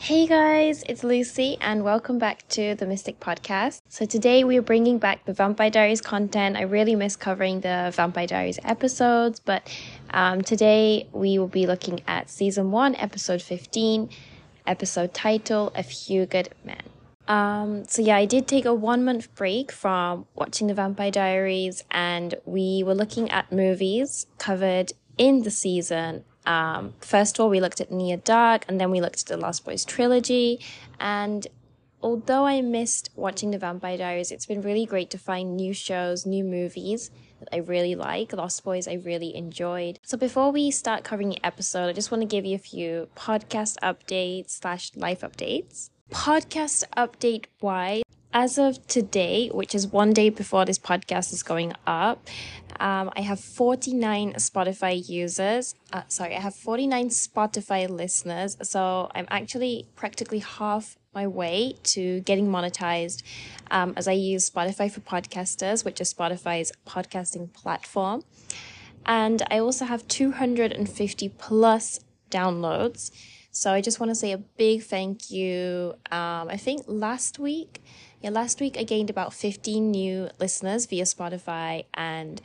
Hey guys, it's Lucy and welcome back to the Mystic Podcast. So today we're bringing back the Vampire Diaries content. I really miss covering the Vampire Diaries episodes, but today we will be looking at Season 1, Episode 15, episode title, A Few Good Men. I did take a 1 month break from watching the Vampire Diaries and we were looking at movies covered in the season. First of all, we looked at Near Dark and then we looked at the Lost Boys trilogy. And although I missed watching the Vampire Diaries, it's been really great to find new shows, new movies that I really like. Lost Boys I really enjoyed. So before we start covering the episode, I just want to give you a few podcast updates / life updates. Podcast update wise, as of today, which is one day before this podcast is going up, I have 49 Spotify users. I have 49 Spotify listeners. So I'm actually practically half my way to getting monetized as I use Spotify for Podcasters, which is Spotify's podcasting platform. And I also have 250 plus downloads. So I just want to say a big thank you. I think last week I gained about 15 new listeners via Spotify and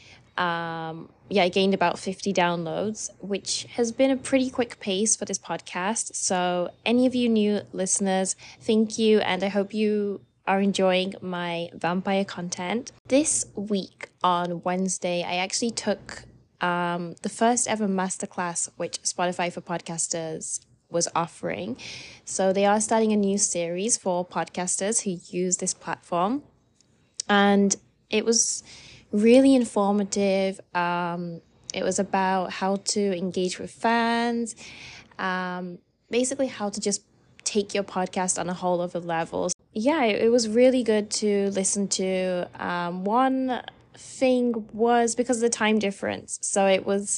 I gained about 50 downloads, which has been a pretty quick pace for this podcast. So any of you new listeners, thank you. And I hope you are enjoying my vampire content. This week on Wednesday, I actually took the first ever masterclass which Spotify for Podcasters was offering. So they are starting a new series for podcasters who use this platform. And it was really informative. It was about how to engage with fans, basically how to just take your podcast on a whole other level. Yeah, it was really good to listen to. One thing was because of the time difference. So it was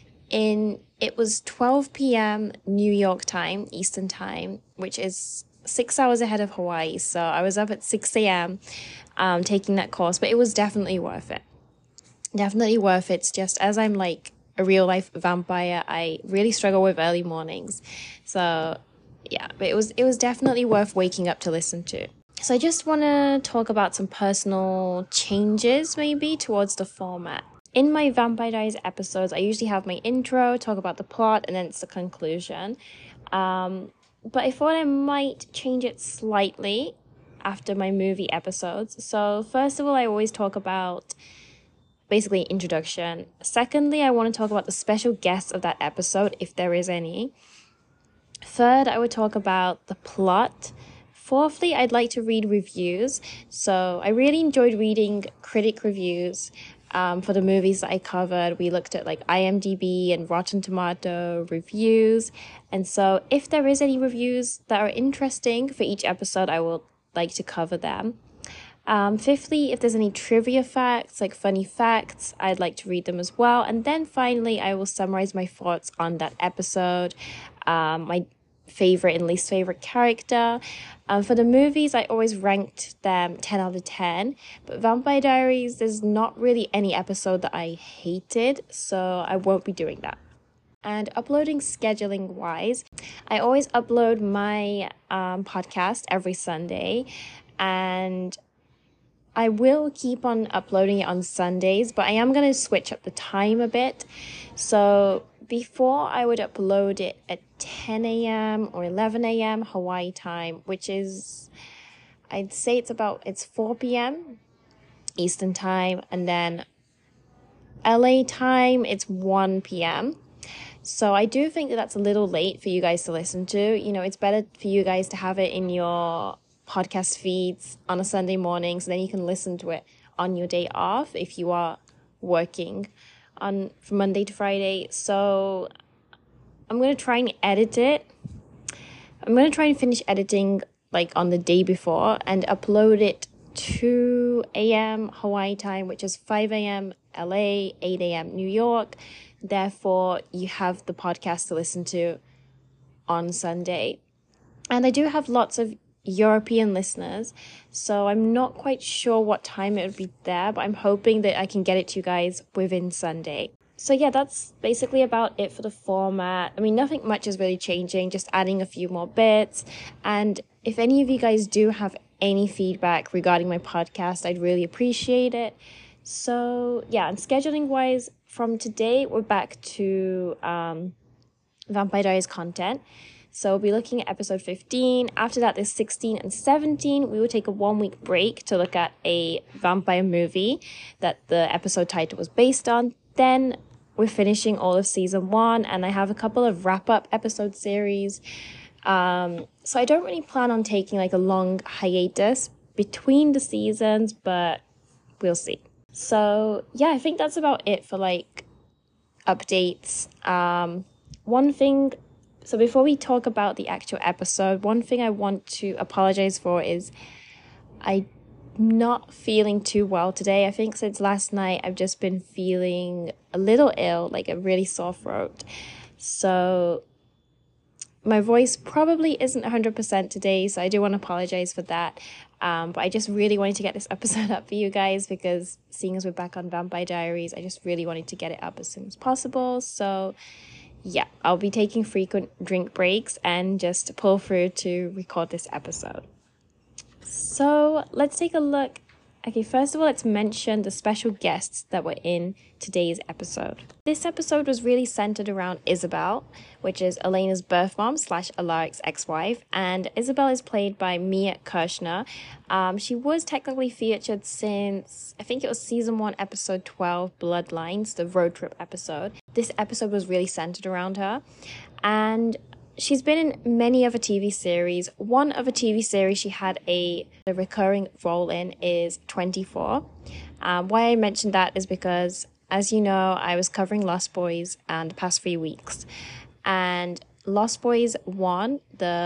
12 p.m. New York time, Eastern time, which is 6 hours ahead of Hawaii. So I was up at 6 a.m. Taking that course, but it was definitely worth it. Definitely worth it. It's just as I'm like a real life vampire, I really struggle with early mornings. So yeah, but it was definitely worth waking up to listen to. So I just want to talk about some personal changes maybe towards the format. In my Vampire Diaries episodes, I usually have my intro, talk about the plot, and then it's the conclusion. But I thought I might change it slightly after my movie episodes. So first of all, I always talk about basically introduction. Secondly, I want to talk about the special guests of that episode, if there is any. Third, I would talk about the plot. Fourthly, I'd like to read reviews. So I really enjoyed reading critic reviews for the movies that I covered. We looked at like IMDb and Rotten Tomato reviews. And so if there is any reviews that are interesting for each episode, I will like to cover them. Fifthly, if there's any trivia facts, like funny facts, I'd like to read them as well. And then finally, I will summarize my thoughts on that episode, my favorite and least favorite character. For the movies, I always ranked them 10 out of 10. But Vampire Diaries, there's not really any episode that I hated, so I won't be doing that. And uploading scheduling wise, I always upload my podcast every Sunday, and I will keep on uploading it on Sundays, but I am going to switch up the time a bit. So before I would upload it at 10 a.m. or 11 a.m. Hawaii time, which is, I'd say it's 4 p.m. Eastern time, and then LA time, it's 1 p.m. So I do think that that's a little late for you guys to listen to. You know, it's better for you guys to have it in your podcast feeds on a Sunday morning, so then you can listen to it on your day off if you are working from Monday to Friday. So I'm going to try and edit it. I'm going to try and finish editing like on the day before and upload it 2 a.m. Hawaii time, which is 5 a.m. LA, 8 a.m. New York. Therefore, you have the podcast to listen to on Sunday. And I do have lots of European listeners, so I'm not quite sure what time it would be there, but I'm hoping that I can get it to you guys within Sunday. So yeah, that's basically about it for the format. I mean, nothing much is really changing, just adding a few more bits. And if any of you guys do have any feedback regarding my podcast, I'd really appreciate it. So yeah, and scheduling wise, from today, we're back to Vampire Diaries content. So we'll be looking at episode 15. After that, there's 16 and 17. We will take a 1 week break to look at a vampire movie that the episode title was based on. Then we're finishing all of season 1, and I have a couple of wrap-up episode series. So I don't really plan on taking like a long hiatus between the seasons, but we'll see. So yeah, I think that's about it for like updates. One thing, so before we talk about the actual episode, one thing I want to apologize for is I'm not feeling too well today. I think since last night I've just been feeling a little ill, like a really sore throat. So my voice probably isn't 100% today, so I do want to apologize for that. But I just really wanted to get this episode up for you guys because seeing as we're back on Vampire Diaries, I just really wanted to get it up as soon as possible. So yeah, I'll be taking frequent drink breaks and just pull through to record this episode. So let's take a look. Okay, first of all, let's mention the special guests that were in today's episode. This episode was really centered around Isabel, which is Elena's birth mom / Alaric's ex-wife, and Isabel is played by Mia Kirshner. She was technically featured since, I think it was season 1, episode 12, Bloodlines, the road trip episode. This episode was really centered around her, and she's been in many other TV series. One other TV series she had a recurring role in is 24. Why I mentioned that is because, as you know, I was covering Lost Boys the past 3 weeks. And Lost Boys 1,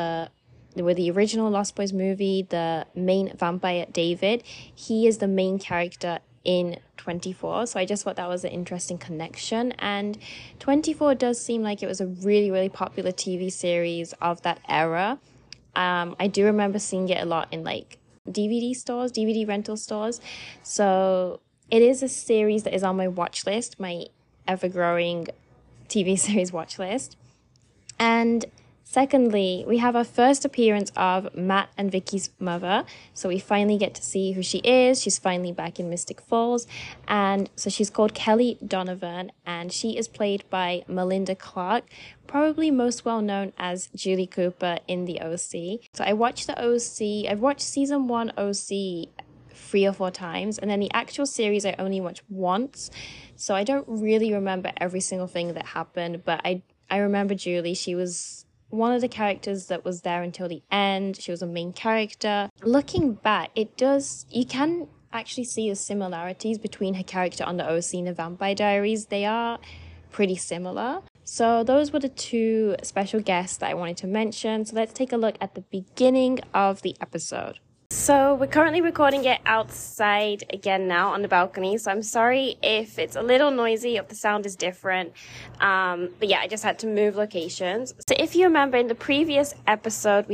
with the original Lost Boys movie, the main vampire, David, he is the main character in 24, so I just thought that was an interesting connection. And 24 does seem like it was a really, really popular TV series of that era. I do remember seeing it a lot in like DVD stores, DVD rental stores. So it is a series that is on my watch list, my ever-growing TV series watch list. And secondly, we have our first appearance of Matt and Vicky's mother. So we finally get to see who she is. She's finally back in Mystic Falls. And so she's called Kelly Donovan, and she is played by Melinda Clarke, probably most well known as Julie Cooper in The OC. So I watched The OC. I've watched season 1 OC 3 or 4 times, and then the actual series I only watched once. So I don't really remember every single thing that happened, but I remember Julie. She was one of the characters that was there until the end. She was a main character. Looking back, you can actually see the similarities between her character on the OC and the Vampire Diaries. They are pretty similar. So those were the 2 special guests that I wanted to mention. So let's take a look at the beginning of the episode. So we're currently recording it outside again now on the balcony. So I'm sorry if it's a little noisy, if the sound is different. But yeah, I just had to move locations. So if you remember in the previous episode,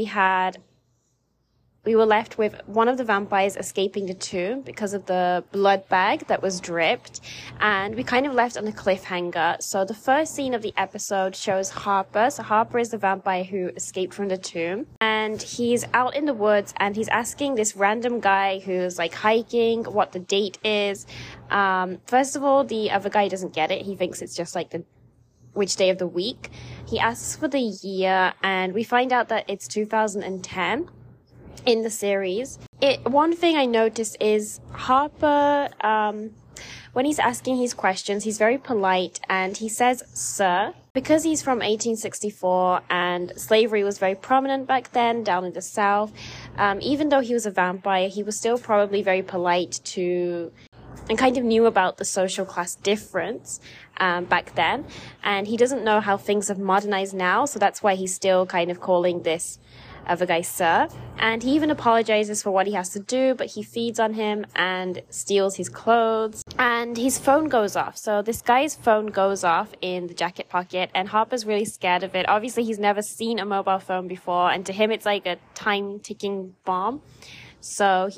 we were left with one of the vampires escaping the tomb because of the blood bag that was dripped, and we kind of left on a cliffhanger. So the first scene of the episode shows Harper. So Harper is the vampire who escaped from the tomb, and he's out in the woods and he's asking this random guy who's like hiking what the date is. First of all, the other guy doesn't get it. He thinks it's just like which day of the week. He asks for the year, and we find out that it's 2010. In the series. One thing I noticed is Harper, when he's asking his questions, he's very polite and he says sir, because he's from 1864 and slavery was very prominent back then down in the South. Even though he was a vampire, he was still probably very polite and kind of knew about the social class difference back then. And he doesn't know how things have modernized now, so that's why he's still kind of calling this other guy sir. And he even apologizes for what he has to do, but he feeds on him and steals his clothes. And his phone goes off. So this guy's phone goes off in the jacket pocket, and Harper's really scared of it. Obviously, he's never seen a mobile phone before, and to him, it's like a time-ticking bomb. So he just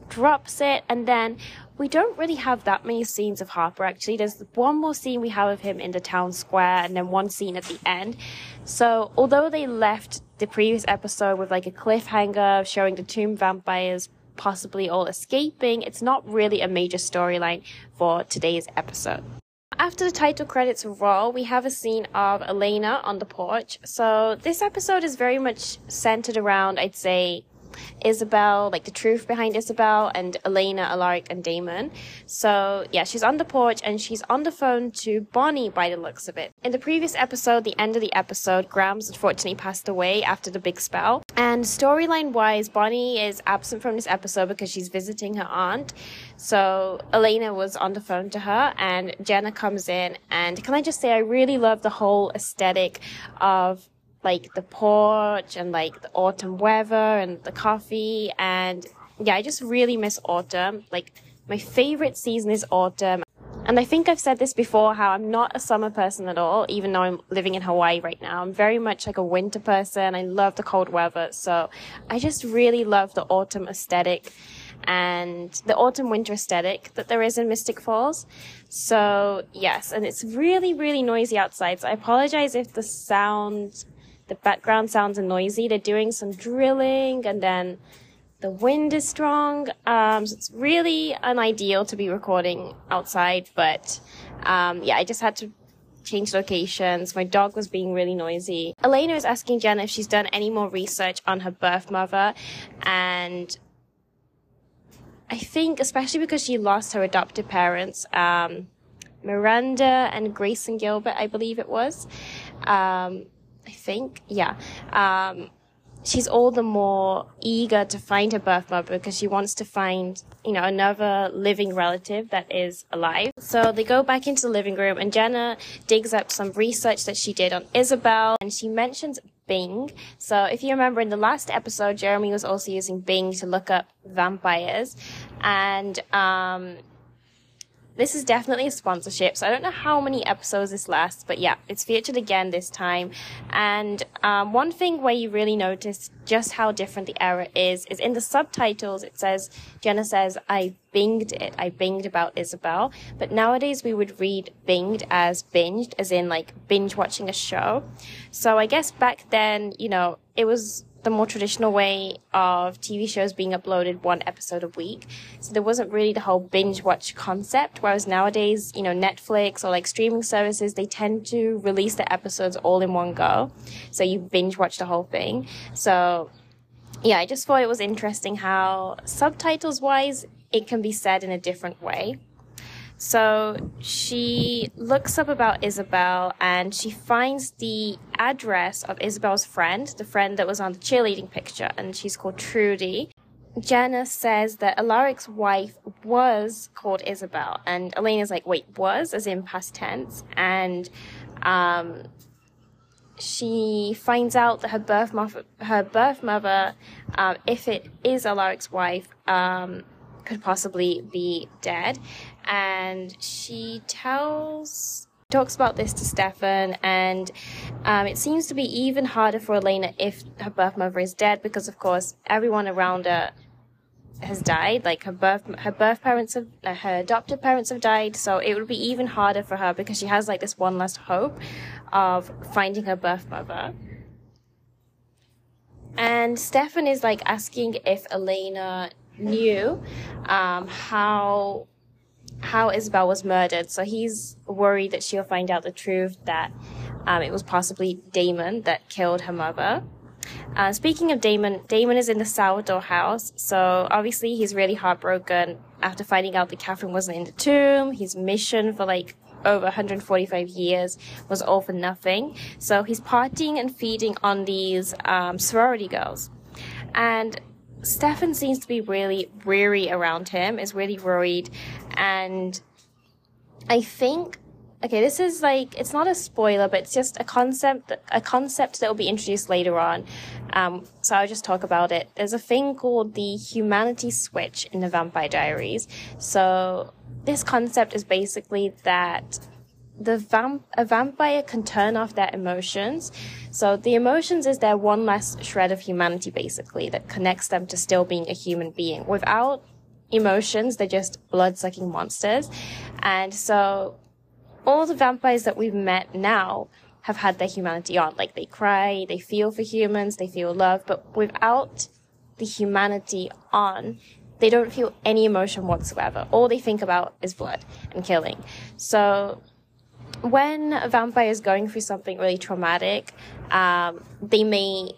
drops it, and then we don't really have that many scenes of Harper, actually. There's one more scene we have of him in the town square, and then one scene at the end. So although they left the previous episode with like a cliffhanger showing the tomb vampires possibly all escaping, it's not really a major storyline for today's episode. After the title credits roll, we have a scene of Elena on the porch. So this episode is very much centered around, I'd say, Isabel, like the truth behind Isabel, and Elena, Alaric, and Damon. So yeah, she's on the porch and she's on the phone to Bonnie by the looks of it. In the previous episode, the end of the episode, Grams unfortunately passed away after the big spell. And storyline wise, Bonnie is absent from this episode because she's visiting her aunt. So Elena was on the phone to her, and Jenna comes in, and can I just say I really love the whole aesthetic of like the porch and like the autumn weather and the coffee. And yeah, I just really miss autumn. Like my favorite season is autumn. And I think I've said this before, how I'm not a summer person at all, even though I'm living in Hawaii right now. I'm very much like a winter person. I love the cold weather. So I just really love the autumn aesthetic and the autumn winter aesthetic that there is in Mystic Falls. So yes, and it's really, really noisy outside. So I apologize if the background sounds are noisy. They're doing some drilling, and then the wind is strong. So it's really unideal to be recording outside, but yeah, I just had to change locations. My dog was being really noisy. Elena is asking Jenna if she's done any more research on her birth mother, and I think especially because she lost her adopted parents, Miranda and Grayson Gilbert, I believe it was. I think, yeah. She's all the more eager to find her birth mother because she wants to find, another living relative that is alive. So they go back into the living room, and Jenna digs up some research that she did on Isabel, and she mentions Bing. So if you remember in the last episode, Jeremy was also using Bing to look up vampires. And this is definitely a sponsorship, so I don't know how many episodes this lasts, but yeah, it's featured again this time. And one thing where you really notice just how different the era is in the subtitles. It says, Jenna says, I binged it. I binged about Isabel. But nowadays we would read binged as binged, as in like binge watching a show. So I guess back then, it was the more traditional way of TV shows being uploaded one episode a week. So there wasn't really the whole binge watch concept, whereas nowadays, Netflix or like streaming services, they tend to release the episodes all in one go. So you binge watch the whole thing. So yeah, I just thought it was interesting how subtitles wise, it can be said in a different way. So she looks up about Isabel, and she finds the address of Isabel's friend, the friend that was on the cheerleading picture, and she's called Trudy. Jenna says that Alaric's wife was called Isabel, and Elena's like, wait, was? As in past tense. And she finds out that her birth mother, if it is Alaric's wife, could possibly be dead. And she talks about this to Stefan, and it seems to be even harder for Elena if her birth mother is dead, because of course everyone around her has died. Like her adopted parents have died, so it would be even harder for her because she has like this one last hope of finding her birth mother. And Stefan is like asking if Elena knew how Isabel was murdered. So he's worried that she'll find out the truth, that it was possibly Damon that killed her mother. Speaking of Damon is in the sourdough house. So obviously he's really heartbroken after finding out that Catherine wasn't in the tomb. His mission for like over 145 years was all for nothing. So he's partying and feeding on these sorority girls. And Stefan seems to be really weary around him, is really worried. And I think, okay, this is like, it's not a spoiler, but it's just a concept that will be introduced later on. So I'll just talk about it. There's a thing called the humanity switch in the Vampire Diaries. So this concept is basically that a vampire can turn off their emotions. So the emotions is their one last shred of humanity, basically, that connects them to still being a human being. Without emotions. They're just blood-sucking monsters. And so all the vampires that we've met now have had their humanity on. Like, they cry, they feel for humans, they feel love, but without the humanity on, they don't feel any emotion whatsoever. All they think about is blood and killing. So when a vampire is going through something really traumatic, they may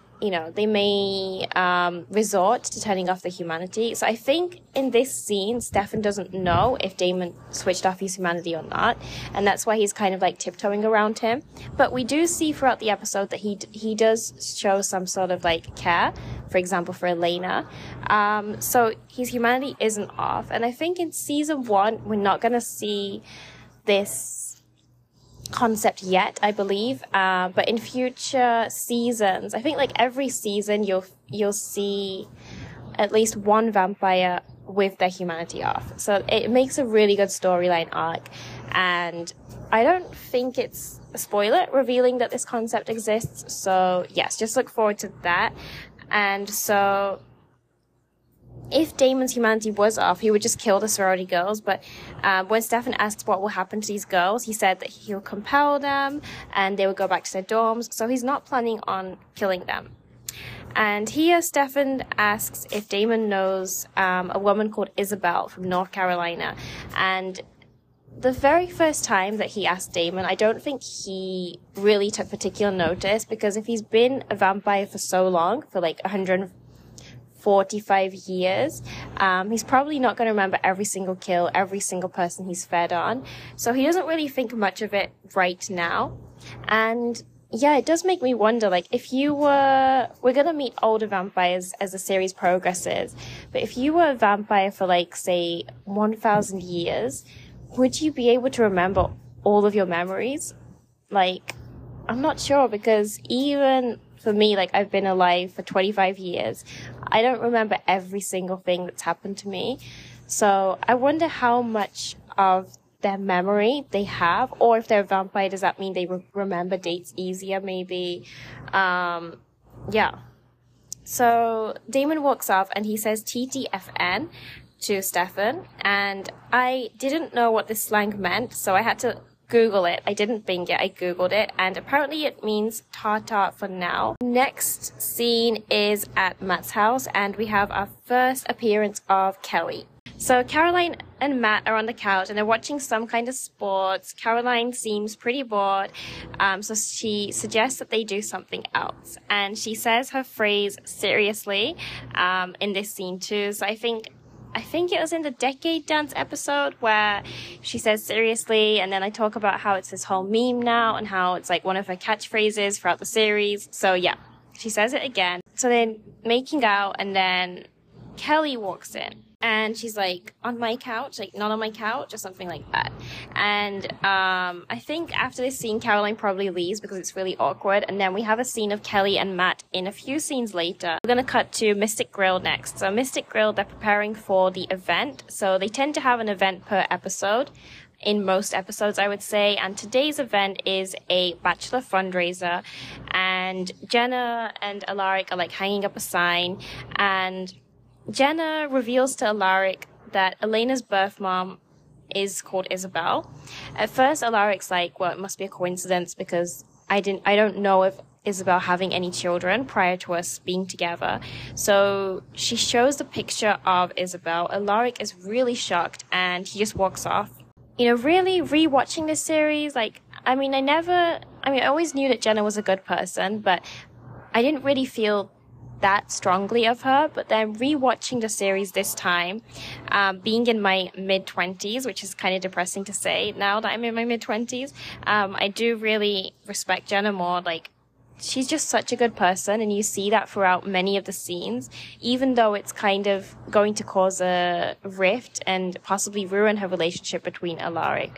resort to turning off their humanity. So I think in this scene, Stefan doesn't know if Damon switched off his humanity or not, and that's why he's kind of like tiptoeing around him. But we do see throughout the episode that he does show some sort of like care, for example, for Elena. So his humanity isn't off, and I think in season 1 we're not gonna see this concept yet, I believe, but in future seasons, I think like every season you'll see at least one vampire with their humanity off. So it makes a really good storyline arc, and I don't think it's a spoiler revealing that this concept exists. So yes, just look forward to that. And so if Damon's humanity was off, he would just kill the sorority girls. But when Stefan asks what will happen to these girls, he said that he'll compel them and they will go back to their dorms. So he's not planning on killing them. And here Stefan asks if Damon knows a woman called Isabel from North Carolina. And the very first time that he asked Damon, I don't think he really took particular notice, because if he's been a vampire for so long, for like 145 years, he's probably not going to remember every single kill, every single person he's fed on. So he doesn't really think much of it right now. And yeah, it does make me wonder, like, if you we're going to meet older vampires as the series progresses, but if you were a vampire for like, say, 1,000 years, would you be able to remember all of your memories? Like, I'm not sure, because even for me, like, I've been alive for 25 years. I don't remember every single thing that's happened to me. So I wonder how much of their memory they have, or if they're a vampire, does that mean they remember dates easier, maybe? Yeah. So Damon walks off and he says TTFN to Stefan, and I didn't know what this slang meant, so I had to Google it. I didn't Bing it, I Googled it, and apparently it means Tata for now. Next scene is at Matt's house, and we have our first appearance of Kelly. So Caroline and Matt are on the couch and they're watching some kind of sports. Caroline seems pretty bored, so she suggests that they do something else. And she says her phrase seriously in this scene too. So I think it was in the Decade Dance episode where she says seriously, and then I talk about how it's this whole meme now and how it's like one of her catchphrases throughout the series. So yeah, she says it again. So they're making out, and then Kelly walks in. And she's like, on my couch, like not on my couch, or something like that. And I think after this scene, Caroline probably leaves because it's really awkward. And then we have a scene of Kelly and Matt in a few scenes later. We're going to cut to Mystic Grill next. So Mystic Grill, they're preparing for the event. So they tend to have an event per episode, in most episodes, I would say. And today's event is a bachelor fundraiser. And Jenna and Alaric are like hanging up a sign, and Jenna reveals to Alaric that Elena's birth mom is called Isabel. At first, Alaric's like, well, it must be a coincidence because I don't know of Isabel having any children prior to us being together. So she shows the picture of Isabel. Alaric is really shocked and he just walks off. You know, really rewatching this series, like, I always knew that Jenna was a good person, but I didn't really feel that strongly of her. But then rewatching the series this time, being in my mid-20s, which is kind of depressing to say now that I'm in my mid-20s, I do really respect Jenna more. Like, she's just such a good person, and you see that throughout many of the scenes, even though it's kind of going to cause a rift and possibly ruin her relationship between Alaric.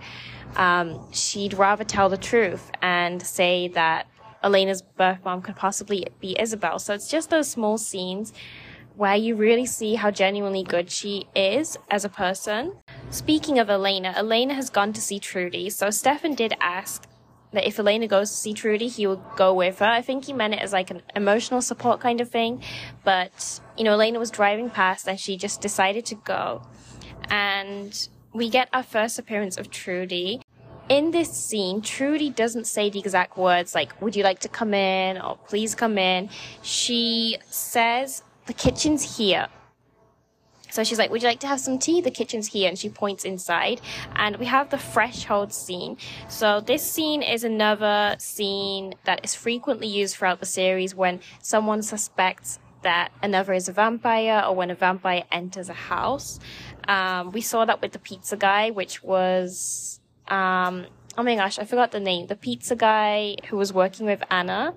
She'd rather tell the truth and say that Elena's birth mom could possibly be Isabel. So it's just those small scenes where you really see how genuinely good she is as a person. Speaking of Elena has gone to see Trudy. So Stefan did ask that if Elena goes to see Trudy, he would go with her. I think he meant it as like an emotional support kind of thing. But, you know, Elena was driving past and she just decided to go. And we get our first appearance of Trudy. In this scene, Trudy doesn't say the exact words like, would you like to come in, or please come in. She says, the kitchen's here. So she's like, would you like to have some tea? The kitchen's here. And she points inside. And we have the threshold scene. So this scene is another scene that is frequently used throughout the series when someone suspects that another is a vampire, or when a vampire enters a house. We saw that with the pizza guy, which was, oh my gosh, I forgot the name. The pizza guy who was working with Anna,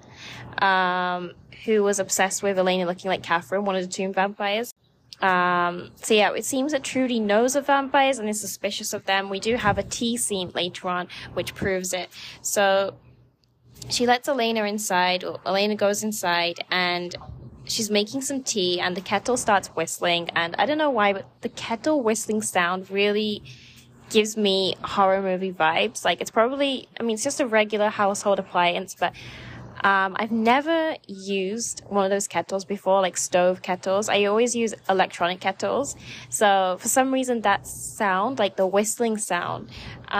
who was obsessed with Elena looking like Catherine, one of the tomb vampires. So yeah, it seems that Trudy knows of vampires and is suspicious of them. We do have a tea scene later on, which proves it. So she lets Elena inside, or Elena goes inside, and she's making some tea, and the kettle starts whistling. And I don't know why, but the kettle whistling sound really gives me horror movie vibes. Like, it's probably, I mean, it's just a regular household appliance, but I've never used one of those kettles before, like stove kettles. I always use electronic kettles. So for some reason, that sound, like the whistling sound,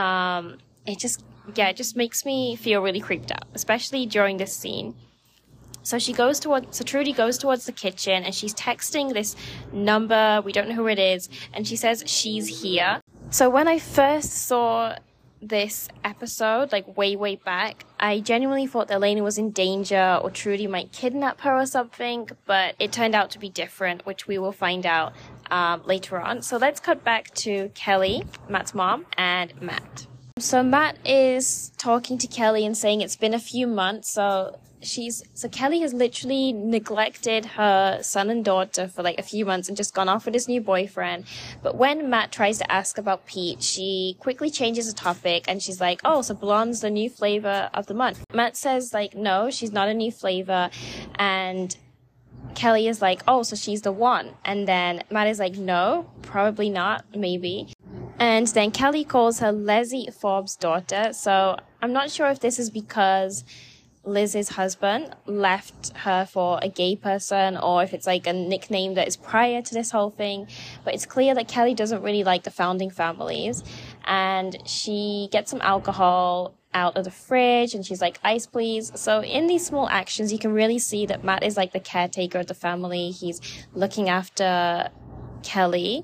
it just makes me feel really creeped out, especially during this scene. So Trudy goes towards the kitchen, and she's texting this number. We don't know who it is. And she says she's here. So when I first saw this episode, like way back, I genuinely thought that Elena was in danger, or Trudy might kidnap her or something, but it turned out to be different, which we will find out later on. So let's cut back to Kelly, Matt's mom, and Matt. So Matt is talking to Kelly and saying it's been a few months. So Kelly has literally neglected her son and daughter for like a few months and just gone off with his new boyfriend. But when Matt tries to ask about Pete, she quickly changes the topic, and she's like, oh, so blonde's the new flavor of the month. Matt says like, no, she's not a new flavor. And Kelly is like, oh, so she's the one. And then Matt is like, no, probably not, maybe. And then Kelly calls her Leslie Forbes' daughter. So I'm not sure if this is because Liz's husband left her for a gay person, or if it's like a nickname that is prior to this whole thing. But it's clear that Kelly doesn't really like the founding families. And she gets some alcohol out of the fridge, and she's like, ice please. So in these small actions, you can really see that Matt is like the caretaker of the family. He's looking after Kelly.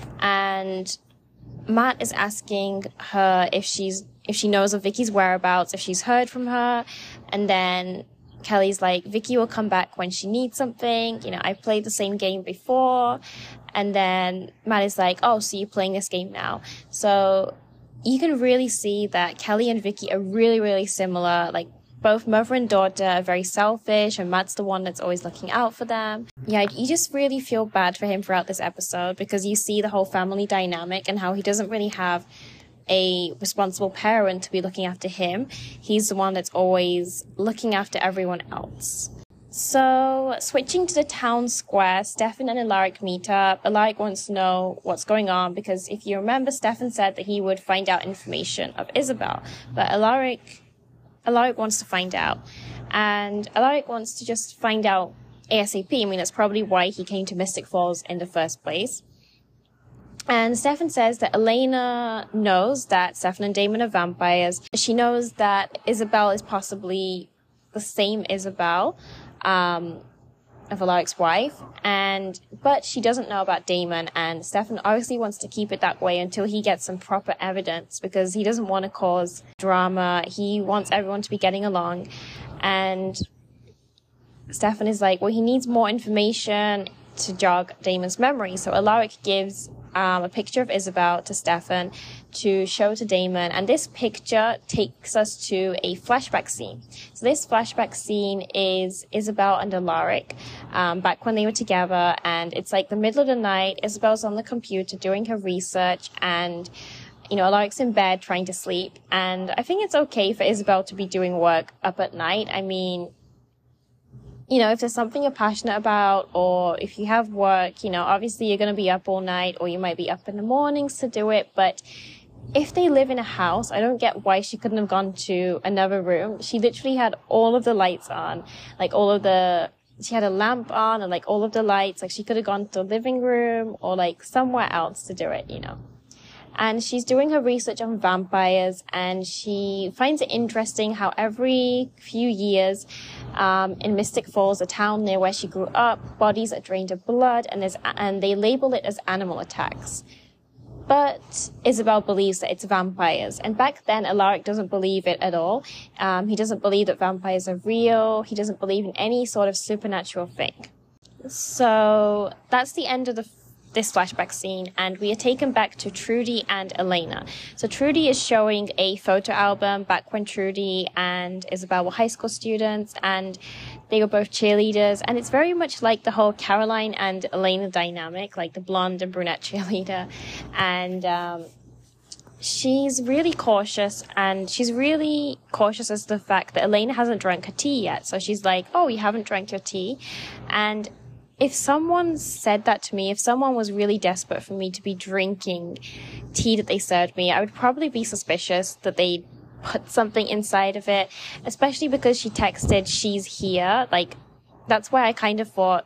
And Matt is asking her if she knows of Vicky's whereabouts, if she's heard from her. And then Kelly's like, Vicky will come back when she needs something. You know, I played the same game before. And then Matt is like, oh, so you're playing this game now. So you can really see that Kelly and Vicky are really similar. Like, both mother and daughter are very selfish, and Matt's the one that's always looking out for them. Yeah, you just really feel bad for him throughout this episode, because you see the whole family dynamic and how he doesn't really have a responsible parent to be looking after him. He's the one that's always looking after everyone else. So, switching to the town square, Stefan and Alaric meet up. Alaric wants to know what's going on, because if you remember, Stefan said that he would find out information of Isabel. But Alaric wants to find out. And Alaric wants to just find out ASAP. I mean, that's probably why he came to Mystic Falls in the first place. And Stefan says that Elena knows that Stefan and Damon are vampires. She knows that Isabel is possibly the same Isabel, of Alaric's wife, but she doesn't know about Damon, and Stefan obviously wants to keep it that way until he gets some proper evidence, because he doesn't want to cause drama. He wants everyone to be getting along, and Stefan is like, well, he needs more information to jog Damon's memory. So Alaric gives a picture of Isabel to Stefan to show to Damon, and this picture takes us to a flashback scene. So this flashback scene is Isabel and Alaric back when they were together, and it's like the middle of the night. Isabel's on the computer doing her research, and Alaric's in bed trying to sleep. And I think it's okay for Isabel to be doing work up at night. I mean, if there's something you're passionate about, or if you have work, obviously you're going to be up all night, or you might be up in the mornings to do it. But, if they live in a house, I don't get why she couldn't have gone to another room. She literally had all of the lights on, like she had a lamp on and like all of the lights. Like she could have gone to the living room or like somewhere else to do it, you know. And she's doing her research on vampires, and she finds it interesting how every few years, in Mystic Falls, a town near where she grew up, bodies are drained of blood, and they label it as animal attacks. But Isabel believes that it's vampires. And back then, Alaric doesn't believe it at all. He doesn't believe that vampires are real. He doesn't believe in any sort of supernatural thing. So that's the end of this flashback scene, and we are taken back to Trudy and Elena. So Trudy is showing a photo album back when Trudy and Isabel were high school students, and they were both cheerleaders, and it's very much like the whole Caroline and Elena dynamic, like the blonde and brunette cheerleader. And she's really cautious, and she's really cautious as to the fact that Elena hasn't drank her tea yet. So she's like, oh, you haven't drank your tea? And if someone said that to me, if someone was really desperate for me to be drinking tea that they served me, I would probably be suspicious that they put something inside of it, especially because she texted, she's here. Like, that's why I kind of thought,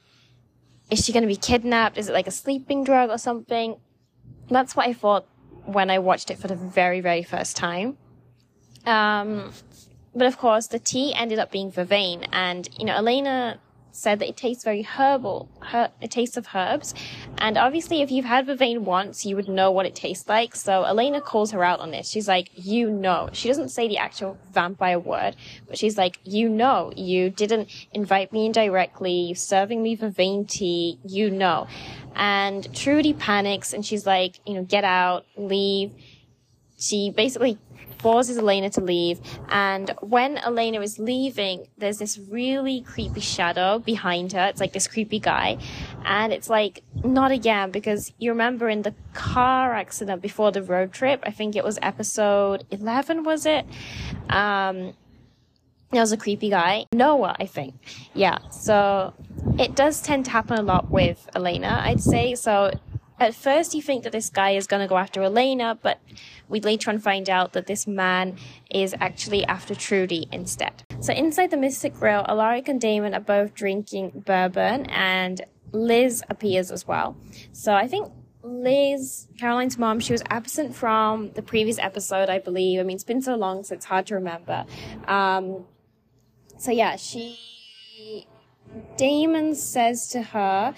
is she going to be kidnapped? Is it like a sleeping drug or something? That's what I thought when I watched it for the very, very first time. But of course, the tea ended up being vervain, and, you know, Elena said that it tastes very herbal. It tastes of herbs. And obviously, if you've had vervain once, you would know what it tastes like. So Elena calls her out on this. She's like, you know. She doesn't say the actual vampire word, but she's like, you know. You didn't invite me in directly. You're serving me vervain tea. You know. And Trudy panics, and she's like, you know, get out, leave. She basically forces Elena to leave, and when Elena is leaving, there's this really creepy shadow behind her. It's like this creepy guy, and it's like, not again, because you remember in the car accident before the road trip, I think it was episode 11, was it? There was a creepy guy, Noah, I think. Yeah, so it does tend to happen a lot with Elena, I'd say. So at first you think that this guy is going to go after Elena, but we later on find out that this man is actually after Trudy instead. So inside the Mystic Grill, Alaric and Damon are both drinking bourbon, and Liz appears as well. So I think Liz, Caroline's mom, she was absent from the previous episode, I believe. I mean, it's been so long, so it's hard to remember. So yeah, Damon says to her,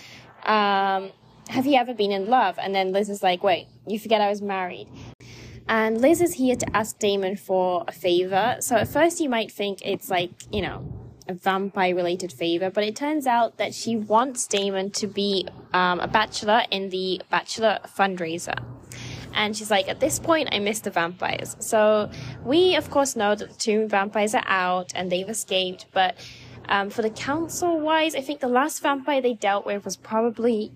have you ever been in love? And then Liz is like, wait, you forget I was married. And Liz is here to ask Damon for a favor. So at first you might think it's like, you know, a vampire-related favor, but it turns out that she wants Damon to be a bachelor in the Bachelor fundraiser. And she's like, at this point, I miss the vampires. So we, of course, know that the two vampires are out and they've escaped. But for the council-wise, I think the last vampire they dealt with was probably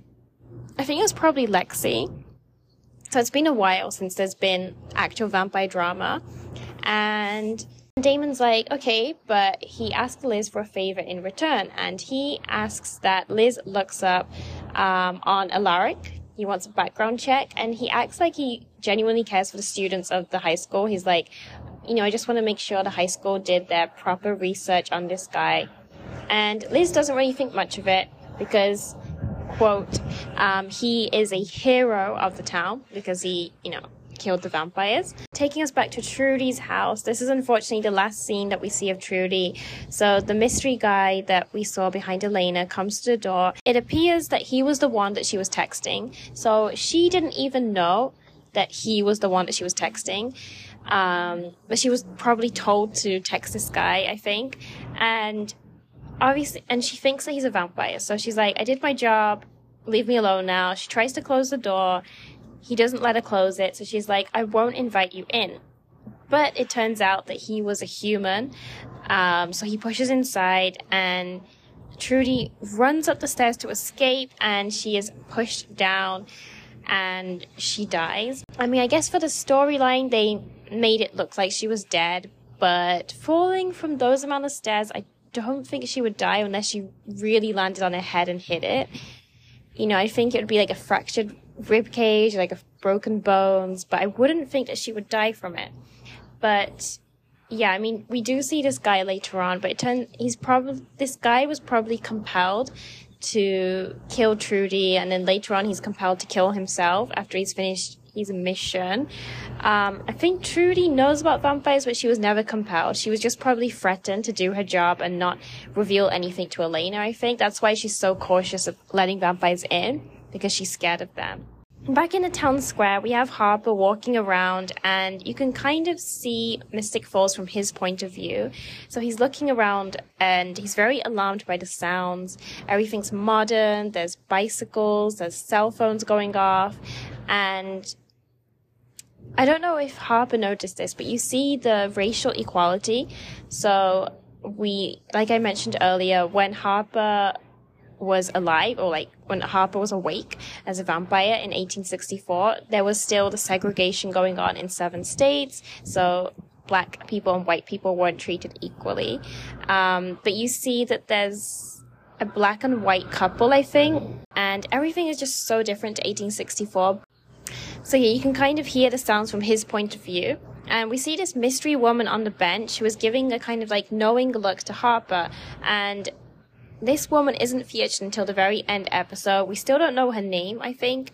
Lexi. So it's been a while since there's been actual vampire drama. And Damon's like, okay, but he asked Liz for a favor in return. And he asks that Liz looks up on Alaric. He wants a background check. And he acts like he genuinely cares for the students of the high school. He's like, you know, I just want to make sure the high school did their proper research on this guy. And Liz doesn't really think much of it because, quote, he is a hero of the town because he, you know, killed the vampires. Taking us back to Trudy's house. This is unfortunately the last scene that we see of Trudy. So the mystery guy that we saw behind Elena comes to the door. It appears that he was the one that she was texting. So she didn't even know that he was the one that she was texting. But she was probably told to text this guy, I think. And obviously, and she thinks that he's a vampire. So she's like, I did my job. Leave me alone now. She tries to close the door. He doesn't let her close it. So she's like, I won't invite you in. But it turns out that he was a human. So he pushes inside and Trudy runs up the stairs to escape and she is pushed down and she dies. I mean, I guess for the storyline, they made it look like she was dead. But falling from those amount of stairs, I don't think she would die unless she really landed on her head and hit it. You know, I think it would be like a fractured rib cage, like a broken bones, but I wouldn't think that she would die from it. But yeah, I mean, we do see this guy later on, but this guy was probably compelled to kill Trudy, and then later on he's compelled to kill himself after he's finished his mission. I think Trudy knows about vampires, but she was never compelled. She was just probably threatened to do her job and not reveal anything to Elena, I think. That's why she's so cautious of letting vampires in, because she's scared of them. Back in the town square, we have Harper walking around, and you can kind of see Mystic Falls from his point of view. So he's looking around and he's very alarmed by the sounds. Everything's modern, there's bicycles, there's cell phones going off, and I don't know if Harper noticed this, but you see the racial equality. So like I mentioned earlier, when Harper was alive, or like when Harper was awake as a vampire in 1864, there was still the segregation going on in 7 states. So black people and white people weren't treated equally. But you see that there's a black and white couple, I think, and everything is just so different to 1864. So yeah, you can kind of hear the sounds from his point of view. And we see this mystery woman on the bench who is giving a kind of like knowing look to Harper, and this woman isn't featured until the very end episode. We still don't know her name, I think.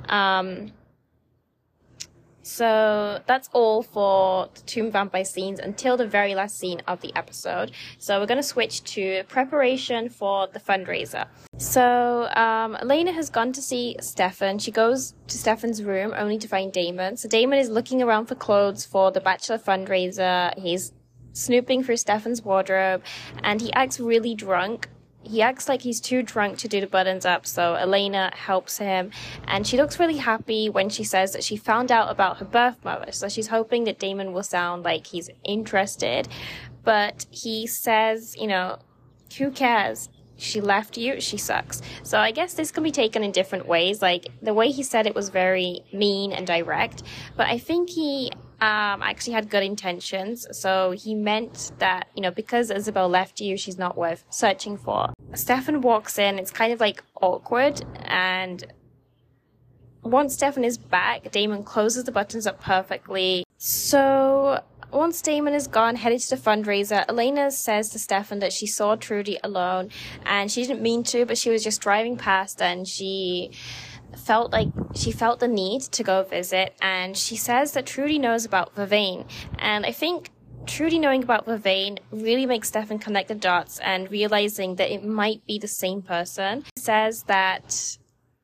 So that's all for the Tomb Vampire scenes until the very last scene of the episode. So we're going to switch to preparation for the fundraiser. So Elena has gone to see Stefan. She goes to Stefan's room only to find Damon. So Damon is looking around for clothes for the bachelor fundraiser. He's snooping through Stefan's wardrobe, and he acts really drunk. He acts like he's too drunk to do the buttons up, so Elena helps him, and she looks really happy when she says that she found out about her birth mother, so she's hoping that Damon will sound like he's interested, but he says, you know, who cares? She left you, she sucks. So I guess this can be taken in different ways. Like, the way he said it was very mean and direct, but I think he actually had good intentions. So he meant that, you know, because Isabel left you, she's not worth searching for. Stefan walks in, it's kind of like awkward, and once Stefan is back, Damon closes the buttons up perfectly. So once Damon is gone, headed to the fundraiser, Elena says to Stefan that she saw Trudy alone, and she didn't mean to, but she was just driving past, and she felt the need to go visit, and she says that Trudy knows about Vervain, and I think Trudy knowing about Vervain really makes Stefan connect the dots and realizing that it might be the same person. She says that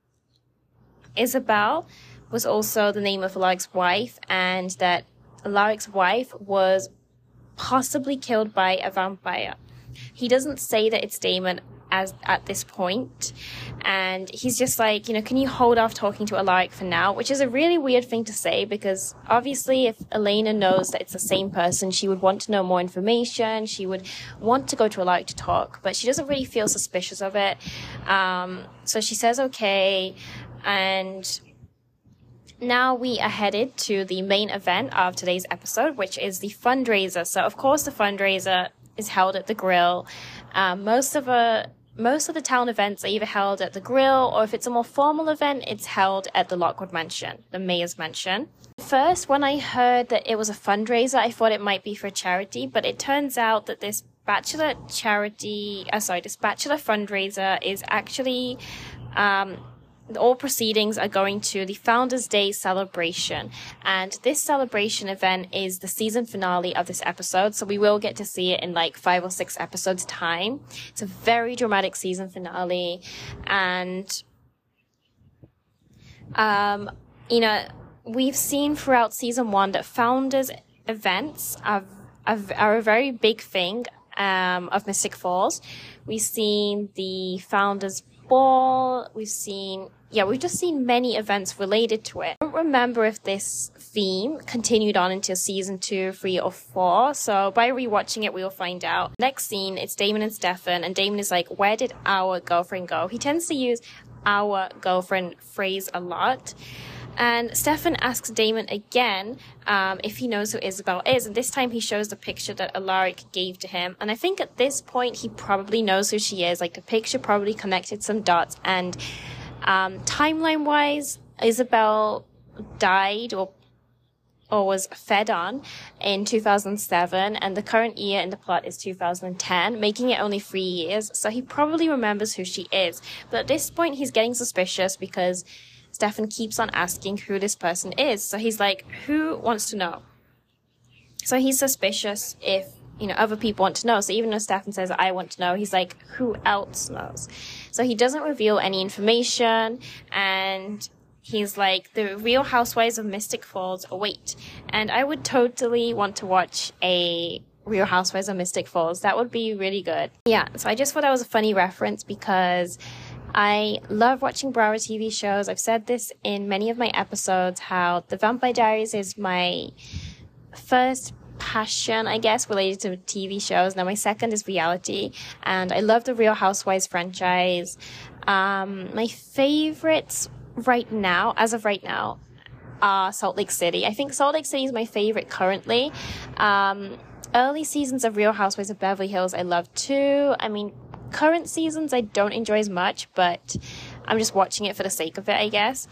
Isabel was also the name of Alaric's wife, and that Alaric's wife was possibly killed by a vampire. He doesn't say that it's Damon at this point, and he's just like, you know, can you hold off talking to Alaric for now? Which is a really weird thing to say, because obviously if Elena knows that it's the same person, she would want to know more information, she would want to go to Alaric to talk, but she doesn't really feel suspicious of it. So she says okay, and now we are headed to the main event of today's episode, which is the fundraiser. So of course the fundraiser is held at the Grill. Most of the town events are either held at the Grill, or if it's a more formal event, it's held at the Lockwood Mansion, the mayor's mansion. First, when I heard that it was a fundraiser, I thought it might be for a charity, but it turns out that this bachelor fundraiser is actually, all proceedings are going to the Founders Day celebration, and this celebration event is the season finale of this episode, so we will get to see it in like 5 or 6 episodes time. It's a very dramatic season finale, and you know, we've seen throughout season 1 that Founders events are a very big thing of Mystic Falls. We've seen the Founders Ball, we've just seen many events related to it. I don't remember if this theme continued on into season 2, 3, or 4, so by rewatching it, we'll find out. Next scene, it's Damon and Stefan, and Damon is like, where did our girlfriend go? He tends to use our girlfriend phrase a lot. And Stefan asks Damon again if he knows who Isabel is, and this time he shows the picture that Alaric gave to him. And I think at this point he probably knows who she is. Like, the picture probably connected some dots, and timeline-wise, Isabel died or was fed on in 2007, and the current year in the plot is 2010, making it only 3 years. So he probably remembers who she is. But at this point, he's getting suspicious because Stefan keeps on asking who this person is. So he's like, who wants to know? So he's suspicious if, other people want to know. So even though Stefan says, I want to know, he's like, who else knows? So he doesn't reveal any information, and he's like, the Real Housewives of Mystic Falls await. And I would totally want to watch a Real Housewives of Mystic Falls. That would be really good. Yeah, so I just thought that was a funny reference because I love watching Bravo TV shows. I've said this in many of my episodes, how The Vampire Diaries is my first passion, I guess, related to TV shows. Now my second is reality, and I love the Real Housewives franchise. My favorites as of right now, are Salt Lake City. I think Salt Lake City is my favorite currently. Early seasons of Real Housewives of Beverly Hills I love too. I mean, current seasons I don't enjoy as much, but I'm just watching it for the sake of it, I guess.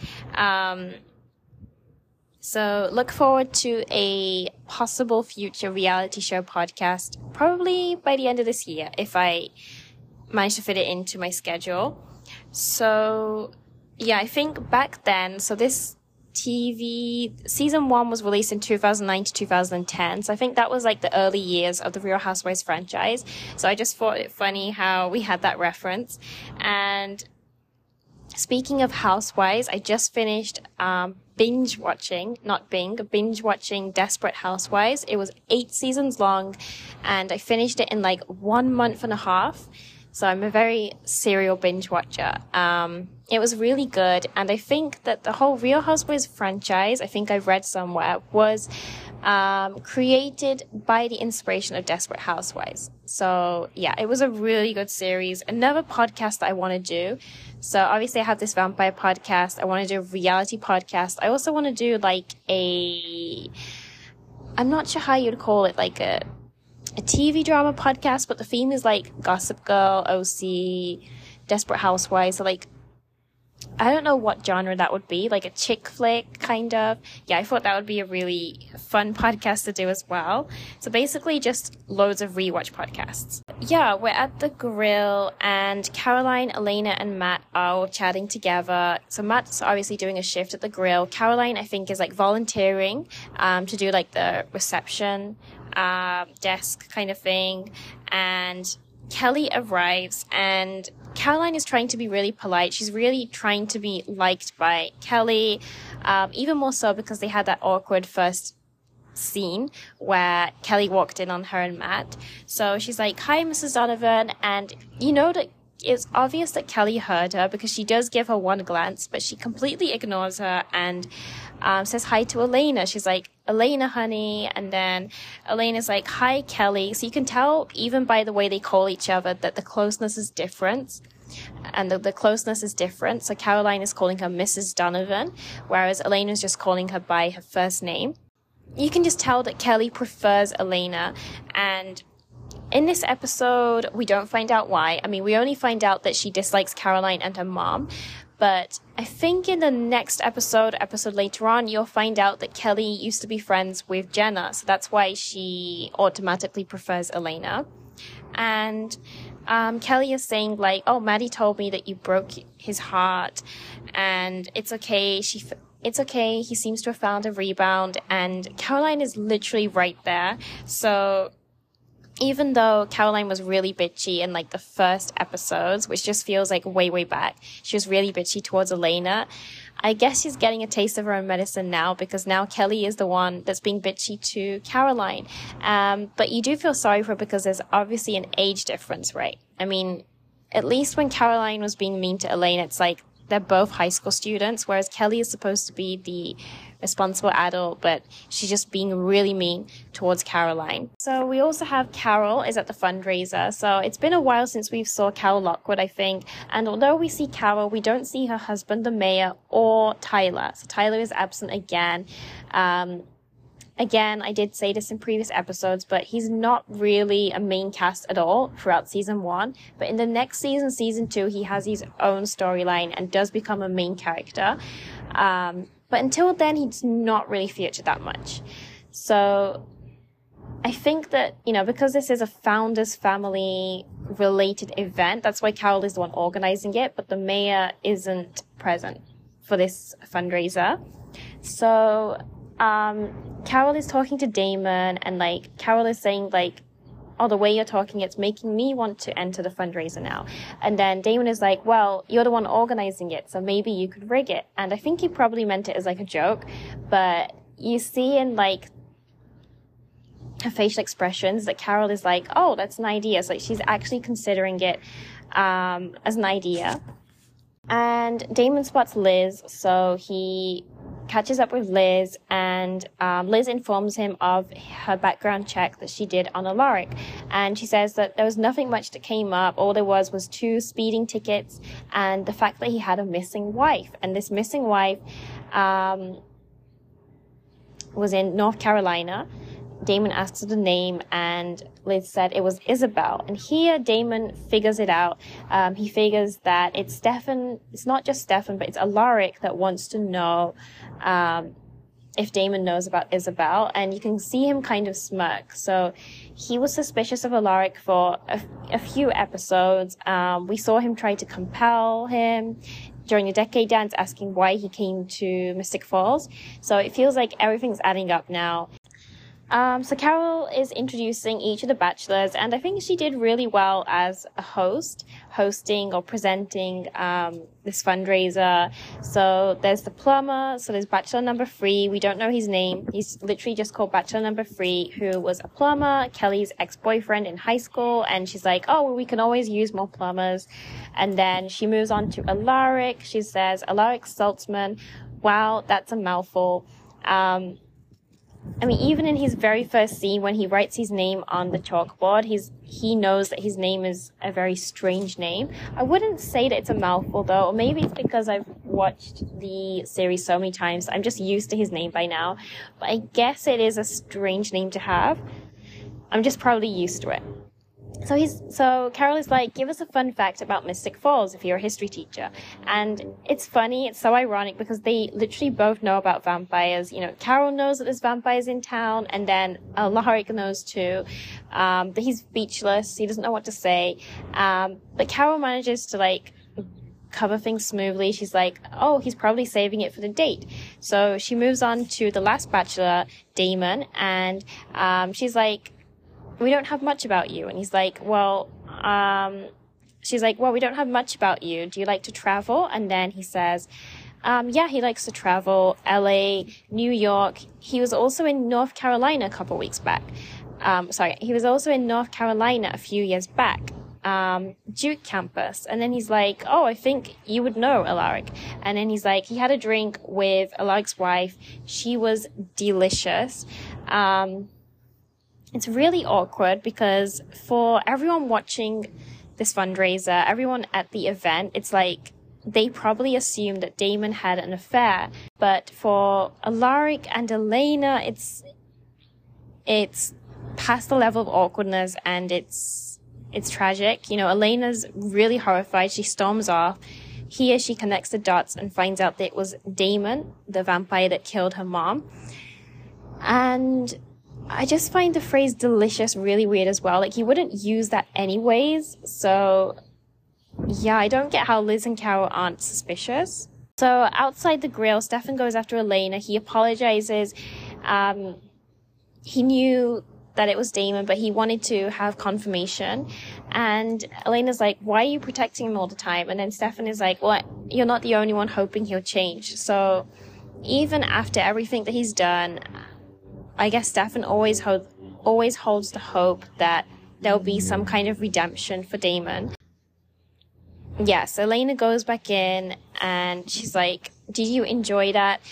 So look forward to a possible future reality show podcast, probably by the end of this year, if I manage to fit it into my schedule. So yeah, I think back then, so this TV, season 1 was released in 2009 to 2010. So I think that was like the early years of the Real Housewives franchise. So I just thought it funny how we had that reference. And speaking of Housewives, I just finished binge watching Desperate Housewives. It was 8 seasons long, and I finished it in like 1 month and a half. So I'm a very serial binge watcher. It was really good, and I think that the whole Real Housewives franchise, I think I've read somewhere, was created by the inspiration of Desperate Housewives. So yeah, it was a really good series. Another podcast that I want to do. So obviously I have this vampire podcast. I want to do a reality podcast. I also want to do like I'm not sure how you'd call it, like a TV drama podcast, but the theme is like Gossip Girl, OC, Desperate Housewives. So like, I don't know what genre that would be, like a chick flick kind of. Yeah, I thought that would be a really fun podcast to do as well. So basically just loads of rewatch podcasts. Yeah, we're at the grill, and Caroline, Elena, and Matt are all chatting together. So Matt's obviously doing a shift at the grill. Caroline, I think, is like volunteering to do like the reception desk kind of thing. And Kelly arrives, and Caroline is trying to be really polite. She's really trying to be liked by Kelly, even more so because they had that awkward first scene where Kelly walked in on her and Matt. So she's like, hi, Mrs. Donovan. And you know that it's obvious that Kelly heard her because she does give her one glance, but she completely ignores her and says hi to Elena. She's like, Elena, honey. And then Elena's like, hi, Kelly. So you can tell even by the way they call each other that the closeness is different. And the closeness is different. So Caroline is calling her Mrs. Donovan, whereas Elena is just calling her by her first name. You can just tell that Kelly prefers Elena. And in this episode, we don't find out why. I mean, we only find out that she dislikes Caroline and her mom. But I think in the next episode later on, you'll find out that Kelly used to be friends with Jenna. So that's why she automatically prefers Elena. And Kelly is saying like, oh, Maddie told me that you broke his heart. And it's okay. It's okay. He seems to have found a rebound. And Caroline is literally right there. So even though Caroline was really bitchy in like the first episodes, which just feels like way, way back, she was really bitchy towards Elena. I guess she's getting a taste of her own medicine now because now Kelly is the one that's being bitchy to Caroline. But you do feel sorry for her because there's obviously an age difference, right? I mean, at least when Caroline was being mean to Elena, it's like they're both high school students, whereas Kelly is supposed to be the responsible adult, but she's just being really mean towards Caroline. So we also have Carol is at the fundraiser. So it's been a while since we saw Carol Lockwood, I think. And although we see Carol, we don't see her husband, the mayor, or Tyler. So Tyler is absent again. Again, I did say this in previous episodes, but he's not really a main cast at all throughout season 1. But in the next season, season 2, he has his own storyline and does become a main character. But until then, he's not really featured that much. So I think that, because this is a founders family related event, that's why Carol is the one organizing it, but the mayor isn't present for this fundraiser. So Carol is talking to Damon, and Carol is saying oh, the way you're talking, it's making me want to enter the fundraiser now. And then Damon is like, well, you're the one organizing it, so maybe you could rig it. And I think he probably meant it as a joke, but you see in her facial expressions that Carol is like, oh, that's an idea. So she's actually considering it as an idea. And Damon spots Liz, so he catches up with Liz, and Liz informs him of her background check that she did on Alaric. And she says that there was nothing much that came up. All there was 2 speeding tickets and the fact that he had a missing wife. And this missing wife was in North Carolina. Damon asks her the name, and Liz said it was Isabel. And here Damon figures it out. He figures that it's Stefan. It's not just Stefan, but it's Alaric that wants to know if Damon knows about Isabel. And you can see him kind of smirk. So he was suspicious of Alaric for a few episodes. We saw him try to compel him during the Decade Dance, asking why he came to Mystic Falls. So it feels like everything's adding up now. So Carol is introducing each of the bachelors, and I think she did really well as a hosting or presenting this fundraiser. So there's the plumber, so there's bachelor number 3. We don't know his name. He's literally just called bachelor number 3, who was a plumber, Kelly's ex-boyfriend in high school, and she's like, oh, well, we can always use more plumbers. And then she moves on to Alaric. She says, Alaric Saltzman. Wow, that's a mouthful. Even in his very first scene, when he writes his name on the chalkboard, he knows that his name is a very strange name. I wouldn't say that it's a mouthful, though, or maybe it's because I've watched the series so many times. I'm just used to his name by now. But I guess it is a strange name to have. I'm just probably used to it. So Carol is like, give us a fun fact about Mystic Falls if you're a history teacher. And it's funny, it's so ironic because they literally both know about vampires. Carol knows that there's vampires in town, and then Alaric knows too. But he's speechless, he doesn't know what to say. But Carol manages to cover things smoothly. She's like, oh, he's probably saving it for the date. So she moves on to the last bachelor, Damon, and she's like, we don't have much about you. And he's like, she's like, well, we don't have much about you. Do you like to travel? And then he says, yeah, he likes to travel. LA, New York. He was also in North Carolina a couple weeks back. He was also in North Carolina a few years back. Duke campus. And then he's like, oh, I think you would know Alaric. And then he's like, he had a drink with Alaric's wife. She was delicious. It's really awkward because for everyone watching this fundraiser, everyone at the event, it's like they probably assumed that Damon had an affair. But for Alaric and Elena, it's past the level of awkwardness, and it's tragic. Elena's really horrified. She storms off. Here she connects the dots and finds out that it was Damon, the vampire that killed her mom. And I just find the phrase delicious really weird as well. He wouldn't use that anyways. So, yeah, I don't get how Liz and Carol aren't suspicious. So, outside the grill, Stefan goes after Elena. He apologizes. He knew that it was Damon, but he wanted to have confirmation. And Elena's like, why are you protecting him all the time? And then Stefan is like, well, you're not the only one hoping he'll change. So, even after everything that he's done, I guess Stefan always holds the hope that there'll be some kind of redemption for Damon. Yes, Elena goes back in and she's like, did you enjoy that?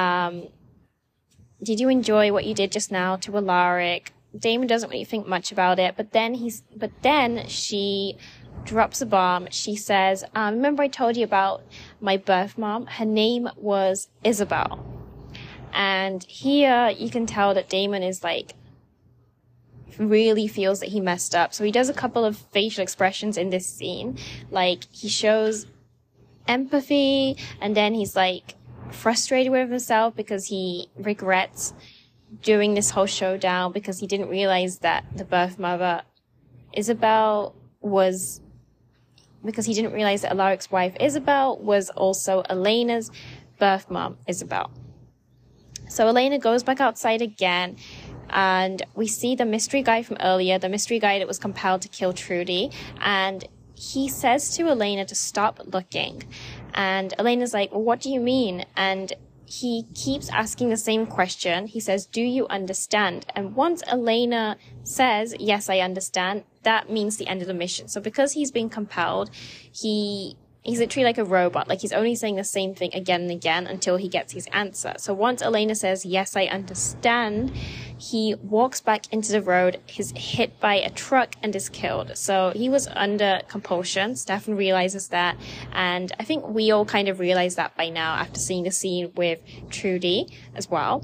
Did you enjoy what you did just now to Alaric? Damon doesn't really think much about it, but then she drops a bomb. She says, remember I told you about my birth mom? Her name was Isabel. And here you can tell that Damon is really feels that he messed up. So he does a couple of facial expressions in this scene. He shows empathy, and then he's frustrated with himself because he regrets doing this whole showdown because he didn't realize that the birth mother, Isabel, because he didn't realize that Alaric's wife, Isabel, was also Elena's birth mom, Isabel. So Elena goes back outside again, and we see the mystery guy from earlier, the mystery guy that was compelled to kill Trudy, and he says to Elena to stop looking. And Elena's like, well, what do you mean? And he keeps asking the same question. He says, do you understand? And once Elena says, yes, I understand, that means the end of the mission. So because he's being compelled, he's literally like a robot. Like, he's only saying the same thing again and again until he gets his answer. So once Elena says, yes, I understand, he walks back into the road, is hit by a truck, and is killed. So he was under compulsion. Stefan realizes that. And I think we all kind of realize that by now after seeing the scene with Trudy as well.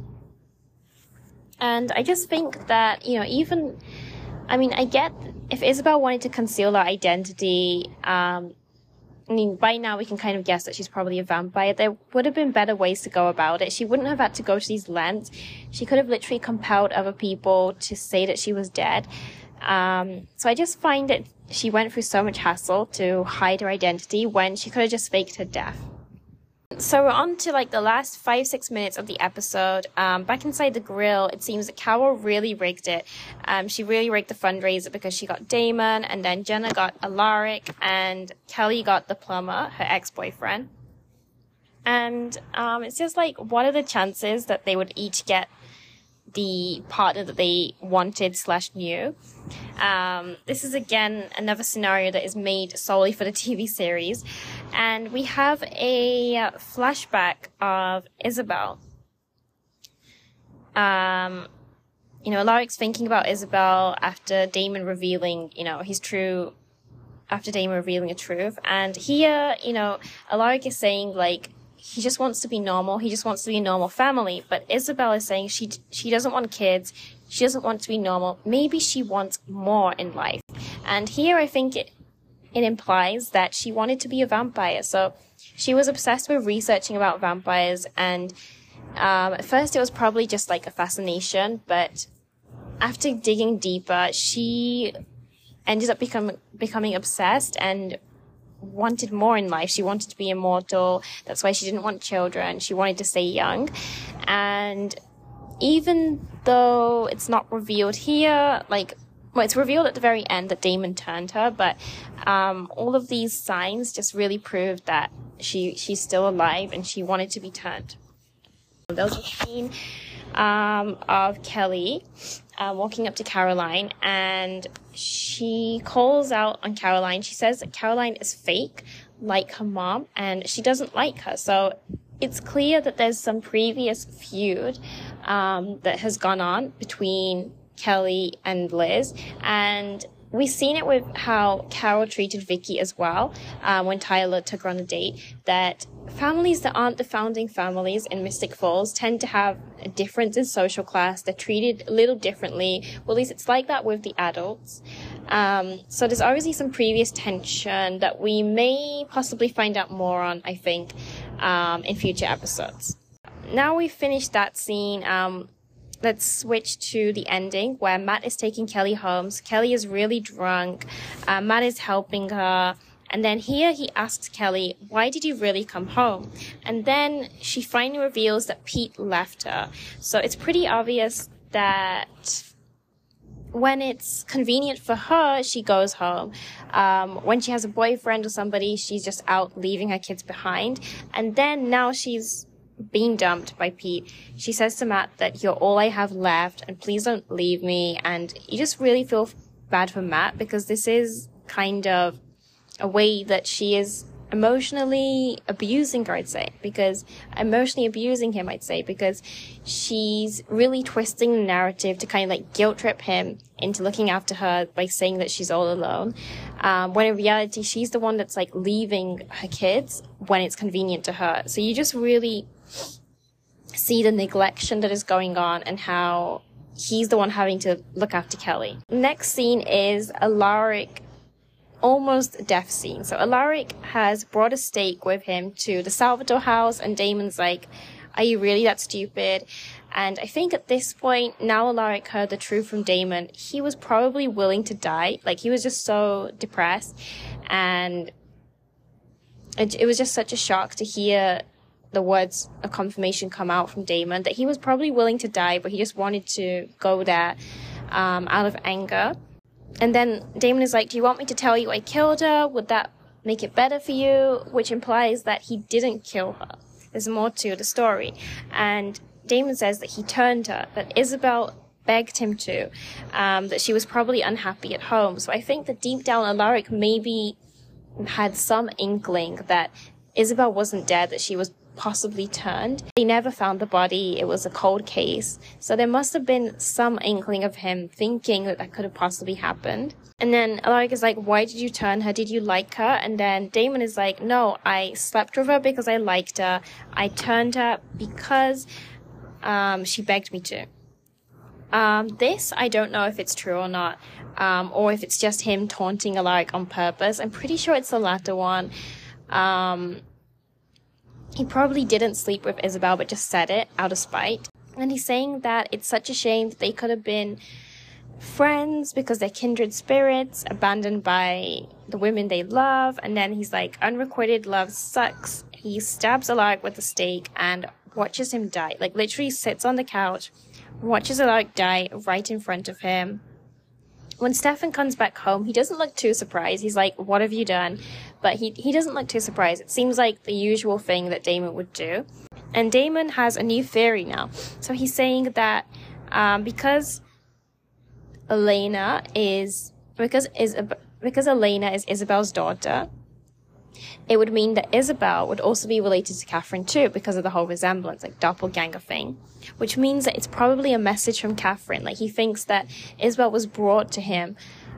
And I just think that, I get if Isabel wanted to conceal her identity, by now we can kind of guess that she's probably a vampire. There would have been better ways to go about it. She wouldn't have had to go to these lengths. She could have literally compelled other people to say that she was dead. So I just find that she went through so much hassle to hide her identity when she could have just faked her death. So we're on to the last 5-6 minutes of the episode. Back inside the grill, it seems that Carol really rigged it. She really rigged the fundraiser because she got Damon, and then Jenna got Alaric, and Kelly got the plumber, her ex-boyfriend. And it's just what are the chances that they would each get the partner that they wanted/knew? This is again another scenario that is made solely for the TV series, and we have a flashback of Isabel. Alaric's thinking about Isabel after Damon revealing, after Damon revealing the truth, and here, Alaric is saying he just wants to be normal. He just wants to be a normal family. But Isabel is saying she doesn't want kids. She doesn't want to be normal. Maybe she wants more in life. And here I think it implies that she wanted to be a vampire. So she was obsessed with researching about vampires. And at first it was probably just a fascination. But after digging deeper, she ended up becoming obsessed and wanted more in life. She wanted to be immortal. That's why she didn't want children. She wanted to stay young. And even though it's not revealed here, it's revealed at the very end that Damon turned her, but all of these signs just really prove that she's still alive and she wanted to be turned. There was a scene of Kelly walking up to Caroline, and she calls out on Caroline. She says that Caroline is fake, like her mom, and she doesn't like her. So it's clear that there's some previous feud that has gone on between Kelly and Liz, and we've seen it with how Carol treated Vicky as well when Tyler took her on a date, that families that aren't the founding families in Mystic Falls tend to have a difference in social class. They're treated a little differently. Well, at least it's like that with the adults. So there's obviously some previous tension that we may possibly find out more on, I think, in future episodes. Now we've finished that scene. Let's switch to the ending where Matt is taking Kelly home. So Kelly is really drunk. Matt is helping her. And then here he asks Kelly, why did you really come home? And then she finally reveals that Pete left her. So it's pretty obvious that when it's convenient for her, she goes home. When she has a boyfriend or somebody, she's just out leaving her kids behind. And then now she's being dumped by Pete. She says to Matt that you're all I have left and please don't leave me. And you just really feel bad for Matt because this is kind of a way that she is emotionally abusing her, I'd say, because she's really twisting the narrative to kind of guilt trip him into looking after her by saying that she's all alone. When in reality, she's the one that's leaving her kids when it's convenient to her. So you just really see the neglection that is going on and how he's the one having to look after Kelly. Next scene is Alaric almost death scene. So Alaric has brought a stake with him to the Salvatore house, and Daemon's like, are you really that stupid? And I think at this point, now Alaric heard the truth from Daemon, he was probably willing to die. Like, he was just so depressed, and it was just such a shock to hear the words of confirmation come out from Daemon that he was probably willing to die, but he just wanted to go there out of anger. And then Daemon is like, do you want me to tell you I killed her? Would that make it better for you? Which implies that he didn't kill her. There's more to the story. And Daemon says that he turned her, that Isabel begged him to, that she was probably unhappy at home. So I think that deep down Alaric maybe had some inkling that Isabel wasn't dead, that she was possibly turned. They never found the body. It was a cold case. So there must have been some inkling of him thinking that that could have possibly happened. And then Alaric is like, why did you turn her? Did you like her? And then Daemon is like, no, I slept with her because I liked her. I turned her because she begged me to. This, I don't know if it's true or not, or if it's just him taunting Alaric on purpose. I'm pretty sure it's the latter one. He probably didn't sleep with Isabel, but just said it out of spite. And he's saying that it's such a shame that they could have been friends because they're kindred spirits, abandoned by the women they love. And then he's like, unrequited love sucks. He stabs Alaric with a stake and watches him die. Like, literally sits on the couch, watches Alaric die right in front of him. When Stefan comes back home, he doesn't look too surprised. He's like, what have you done? But he doesn't look too surprised. It seems like the usual thing that Daemon would do. And Daemon has a new theory now. So he's saying that because Elena is Isabel's daughter, it would mean that Isabel would also be related to Catherine too, because of the whole resemblance, like doppelganger thing. Which means that it's probably a message from Catherine. Like, he thinks that Isabel was brought to him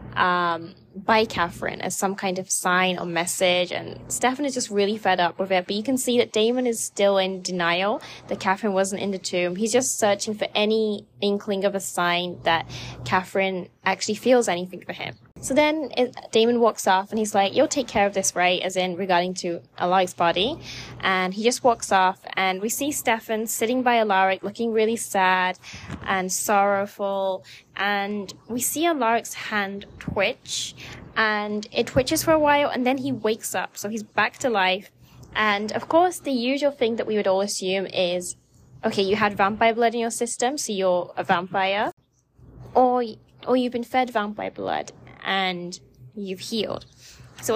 by Catherine as some kind of sign or message, and Stefan is just really fed up with it. But you can see that Daemon is still in denial that Catherine wasn't in the tomb. He's just searching for any inkling of a sign that Catherine actually feels anything for him. So then Daemon walks off and he's like, you'll take care of this, right? As in regarding to Alaric's body. And he just walks off, and we see Stefan sitting by Alaric looking really sad and sorrowful. And we see Alaric's hand twitch, and it twitches for a while, and then he wakes up. So he's back to life. And of course, the usual thing that we would all assume is, okay, you had vampire blood in your system, so you're a vampire. Or you've been fed vampire blood and you've healed. So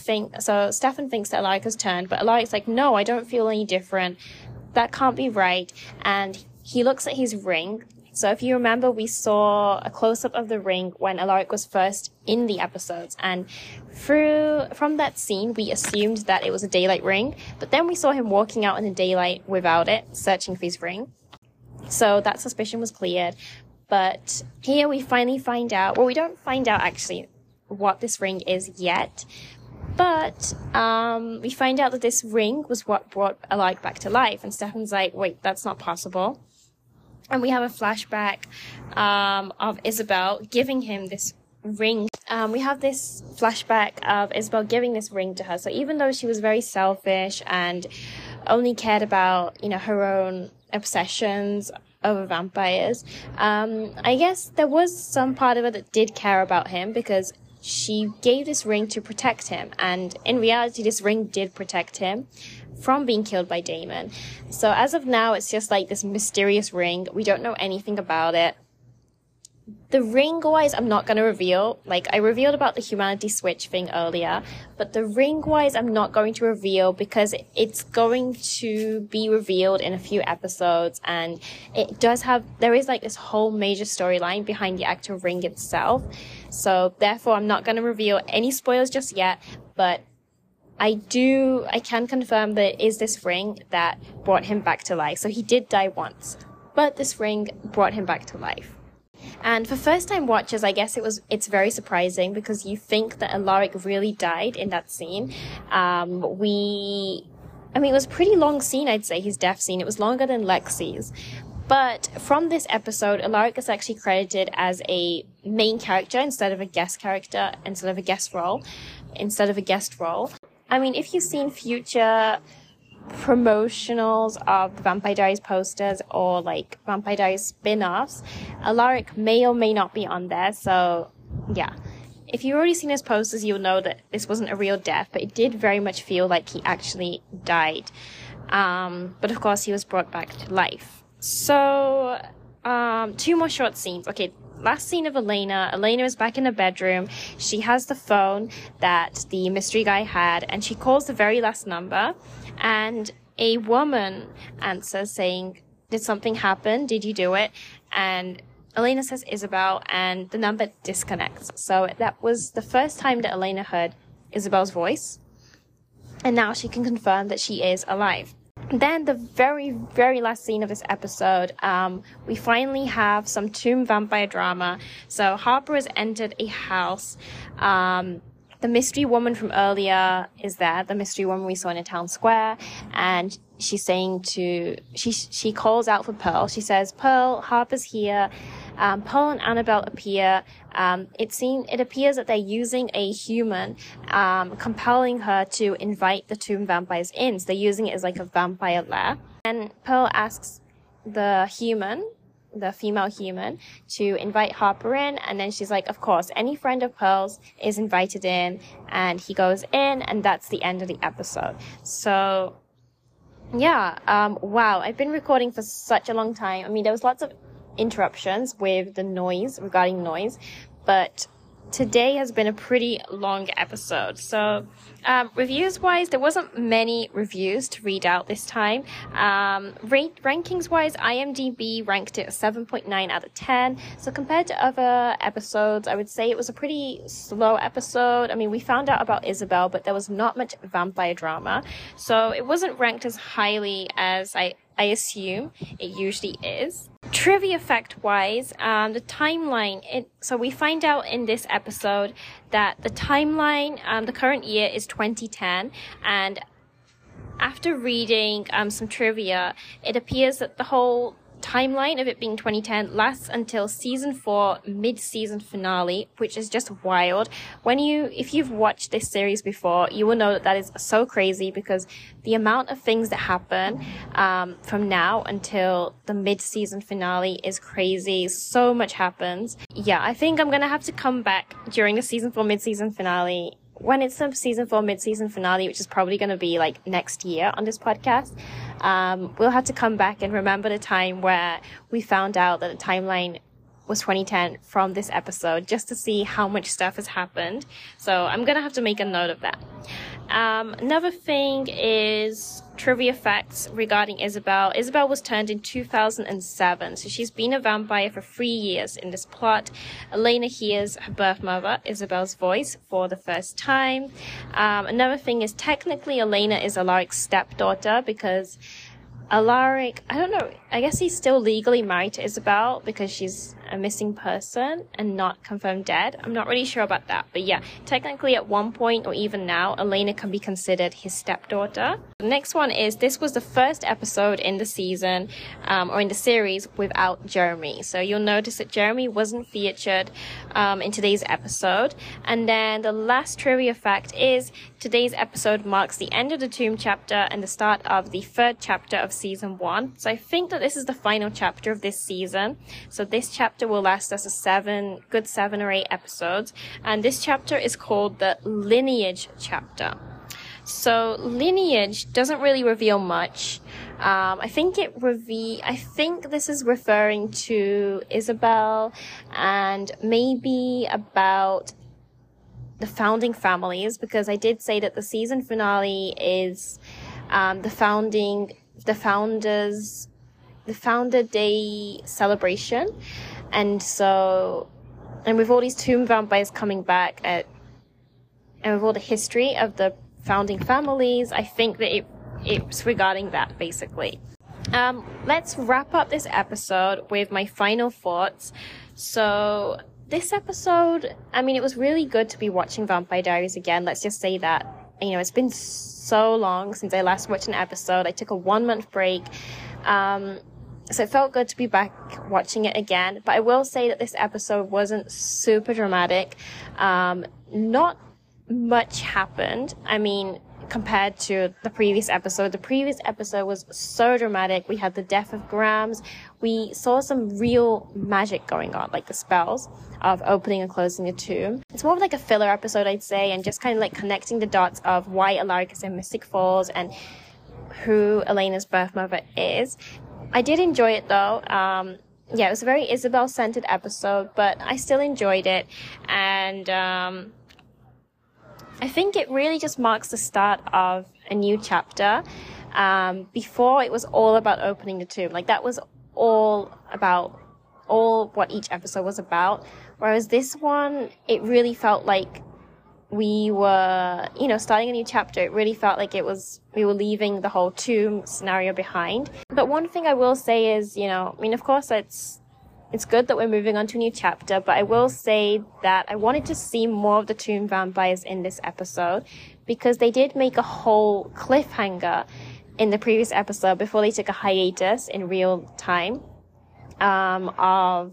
Stefan thinks that Alaric has turned, but Alaric's like, no, I don't feel any different. That can't be right. And he looks at his ring. So if you remember, we saw a close-up of the ring when Alaric was first in the episodes. And from that scene, we assumed that it was a daylight ring. But then we saw him walking out in the daylight without it, searching for his ring. So that suspicion was cleared. But here we finally find out, well, we don't find out actually what this ring is yet, but we find out that this ring was what brought Alaric back to life. And Stefan's like, wait, that's not possible. And we have a flashback of Isabel giving him this ring. We have this flashback of Isabel giving this ring to her. So even though she was very selfish and only cared about, her own obsessions over vampires, I guess there was some part of her that did care about him, because she gave this ring to protect him, and in reality this ring did protect him from being killed by Daemon. So as of now, it's just like this mysterious ring. We don't know anything about it. The ring-wise, I'm not going to reveal. Like, I revealed about the humanity switch thing earlier, but the ring-wise, I'm not going to reveal because it's going to be revealed in a few episodes, and there is like this whole major storyline behind the actual ring itself. So therefore, I'm not going to reveal any spoilers just yet, but I can confirm that it is this ring that brought him back to life. So he did die once, but this ring brought him back to life. And for first-time watchers, I guess it's very surprising, because you think that Alaric really died in that scene. It was a pretty long scene, I'd say, his death scene. It was longer than Lexi's. But from this episode, Alaric is actually credited as a main character instead of a guest character, instead of a guest role. I mean, if you've seen future promotionals of the Vampire Diaries posters or like Vampire Diaries spin-offs, Alaric may or may not be on there. So yeah, if you've already seen his posters, you'll know that this wasn't a real death, but it did very much feel like he actually died. But of course he was brought back to life. So 2 more short scenes. Okay, last scene of Elena. Elena is back in her bedroom. She has the phone that the mystery guy had, and she calls the very last number, and a woman answers saying, "Did something happen? Did you do it?" And Elena says Isabel, and the number disconnects. So that was the first time that Elena heard Isabel's voice, and now she can confirm that she is alive. Then the very, very last scene of this episode, we finally have some tomb vampire drama. So Harper has entered a house. The mystery woman from earlier is there, the mystery woman we saw in a town square, and she's saying she calls out for Pearl. She says, "Pearl, Harper's here." Pearl and Annabelle appear. It appears that they're using a human, compelling her to invite the tomb vampires in. So they're using it as like a vampire lair. And Pearl asks the female human, to invite Harper in, and then she's like, of course, any friend of Pearl's is invited in, and he goes in, and that's the end of the episode. So yeah, wow, I've been recording for such a long time. I mean, there was lots of interruptions with the noise, regarding noise, but today has been a pretty long episode. So reviews wise, there wasn't many reviews to read out this time. Rankings wise, IMDb ranked it a 7.9 out of 10. So compared to other episodes, I would say it was a pretty slow episode. I mean, we found out about Isabel, but there was not much vampire drama, so it wasn't ranked as highly as I assume it usually is. Trivia fact wise, the timeline, so we find out in this episode that the timeline, the current year is 2010, and after reading some trivia, it appears that the whole timeline of it being 2010 lasts until season 4 mid-season finale, which is just wild. If you've watched this series before, you will know that that is so crazy, because the amount of things that happen from now until the mid-season finale is crazy. So much happens. Yeah, I think I'm gonna have to come back during the season 4 mid-season finale, when it's the season 4 mid-season finale, which is probably going to be like next year on this podcast. We'll have to come back and remember the time where we found out that the timeline was 2010 from this episode, just to see how much stuff has happened. So I'm going to have to make a note of that. Another thing is trivia facts regarding Isabel. Isabel was turned in 2007, so she's been a vampire for 3 years in this plot. Elena hears her birth mother, Isabel's voice, for the first time. Another thing is technically Elena is Alaric's stepdaughter, because Alaric, I don't know, I guess he's still legally married to Isabel because she's a missing person and not confirmed dead. I'm not really sure about that, but yeah, technically at one point or even now, Elena can be considered his stepdaughter. The next one is, this was the first episode in the season, or in the series, without Jeremy. So you'll notice that Jeremy wasn't featured in today's episode. And then the last trivia fact is, today's episode marks the end of the Tomb chapter and the start of the 3rd chapter of season 1. So I think that this is the final chapter of this season. So this chapter will last us a good 7 or 8 episodes. And this chapter is called the Lineage chapter. So Lineage doesn't really reveal much. I think this is referring to Isabel and maybe about the founding families, because I did say that the season finale is the Founder Day celebration. And with all these tomb vampires coming back and with all the history of the founding families, I think that it's regarding that, basically. Let's wrap up this episode with my final thoughts. So this episode, I mean, it was really good to be watching Vampire Diaries again. Let's just say that, you know, it's been so long since I last watched an episode. I took a 1-month break. So it felt good to be back watching it again. But I will say that this episode wasn't super dramatic. Not much happened. I mean, compared to the previous episode was so dramatic. We had the death of Grams. We saw some real magic going on, like the spells of opening and closing the tomb. It's more of like a filler episode, I'd say, and just kind of like connecting the dots of why Alaric is in Mystic Falls and who Elena's birth mother is. I did enjoy it though. Yeah, it was a very Isabel-centered episode, but I still enjoyed it. And I think it really just marks the start of a new chapter. Before, it was all about opening the tomb. Like, that was all what each episode was about. Whereas this one, it really felt like we were, starting a new chapter. It really felt like we were leaving the whole tomb scenario behind. But one thing I will say is, of course, it's good that we're moving on to a new chapter, but I will say that I wanted to see more of the tomb vampires in this episode, because they did make a whole cliffhanger in the previous episode before they took a hiatus in real time, of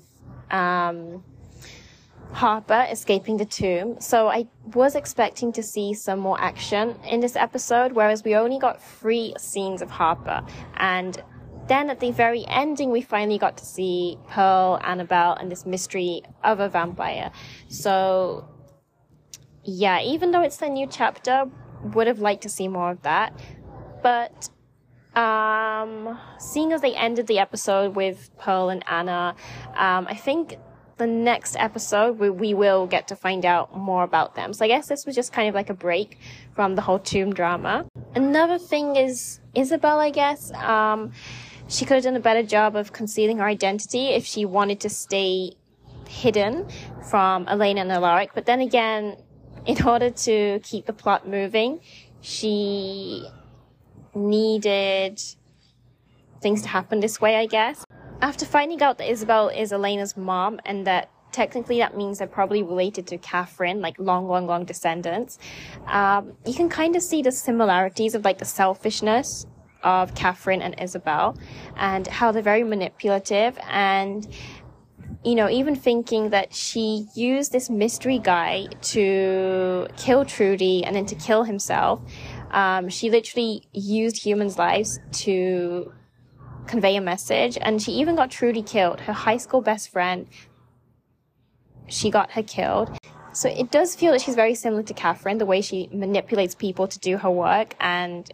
Harper escaping the tomb. So I was expecting to see some more action in this episode, whereas we only got 3 scenes of Harper. And then at the very ending, we finally got to see Pearl, Annabelle, and this mystery of a vampire. So yeah, even though it's a new chapter, would have liked to see more of that. But seeing as they ended the episode with Pearl and Anna, I think the next episode we will get to find out more about them. So I guess this was just kind of like a break from the whole tomb drama. Another thing is Isabel, I guess. She could have done a better job of concealing her identity if she wanted to stay hidden from Elena and Alaric. But then again, in order to keep the plot moving, she needed things to happen this way, I guess. After finding out that Isabel is Elena's mom, and that technically that means they're probably related to Catherine, like long descendants, you can kind of see the similarities of like the selfishness of Catherine and Isabel, and how they're very manipulative, and even thinking that she used this mystery guy to kill Trudy and then to kill himself. She literally used humans' lives to convey a message, and she even got Trudy killed. Her high school best friend, she got her killed. So it does feel that she's very similar to Catherine, the way she manipulates people to do her work. And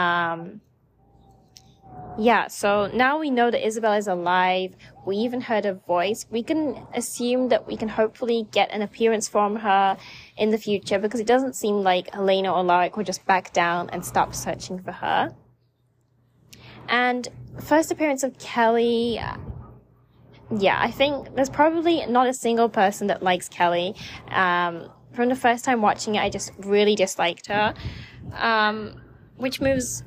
yeah, so now we know that Isabel is alive. We even heard her voice. We can assume that we can hopefully get an appearance from her in the future, because it doesn't seem like Helena or Alaric will just back down and stop searching for her. And first appearance of Kelly, yeah, I think there's probably not a single person that likes Kelly. From the first time watching it, I just really disliked her. Which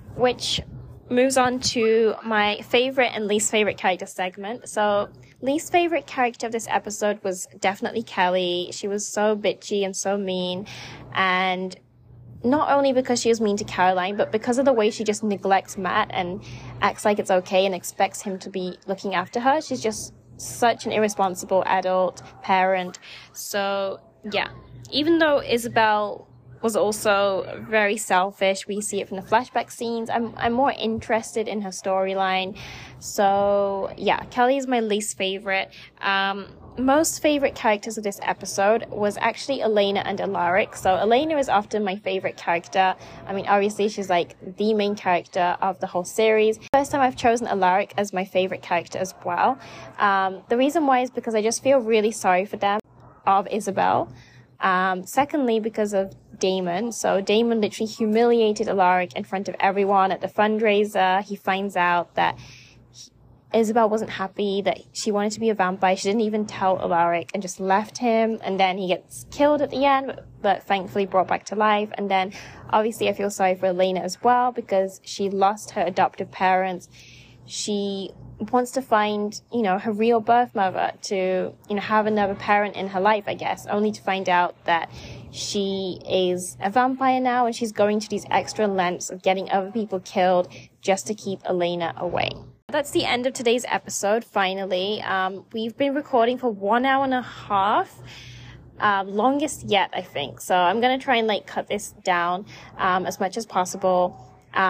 moves on to my favorite and least favorite character segment. So, least favorite character of this episode was definitely Kelly. She was so bitchy and so mean, and not only because she was mean to Caroline, but because of the way she just neglects Matt and acts like it's okay and expects him to be looking after her. She's just such an irresponsible adult parent. So, yeah. Even though Isabel was also very selfish, we see it from the flashback scenes, I'm more interested in her storyline. So, yeah, Kelly is my least favorite. Most favorite characters of this episode was actually Elena and Alaric. So Elena is often my favorite character. I mean, obviously she's like the main character of the whole series. First time I've chosen Alaric as my favorite character as well. The reason why is because I just feel really sorry for them, of Isabel. Secondly, because of Damon. So Damon literally humiliated Alaric in front of everyone at the fundraiser. He finds out that Isabel wasn't happy, that she wanted to be a vampire. She didn't even tell Alaric and just left him. And then he gets killed at the end, but thankfully brought back to life. And then obviously I feel sorry for Elena as well, because she lost her adoptive parents. She wants to find, her real birth mother to, have another parent in her life, I guess, only to find out that she is a vampire now, and she's going to these extra lengths of getting other people killed just to keep Elena away. That's the end of today's episode, finally. We've been recording for 1 hour and a half. Longest yet, I think. So I'm going to try and like cut this down as much as possible.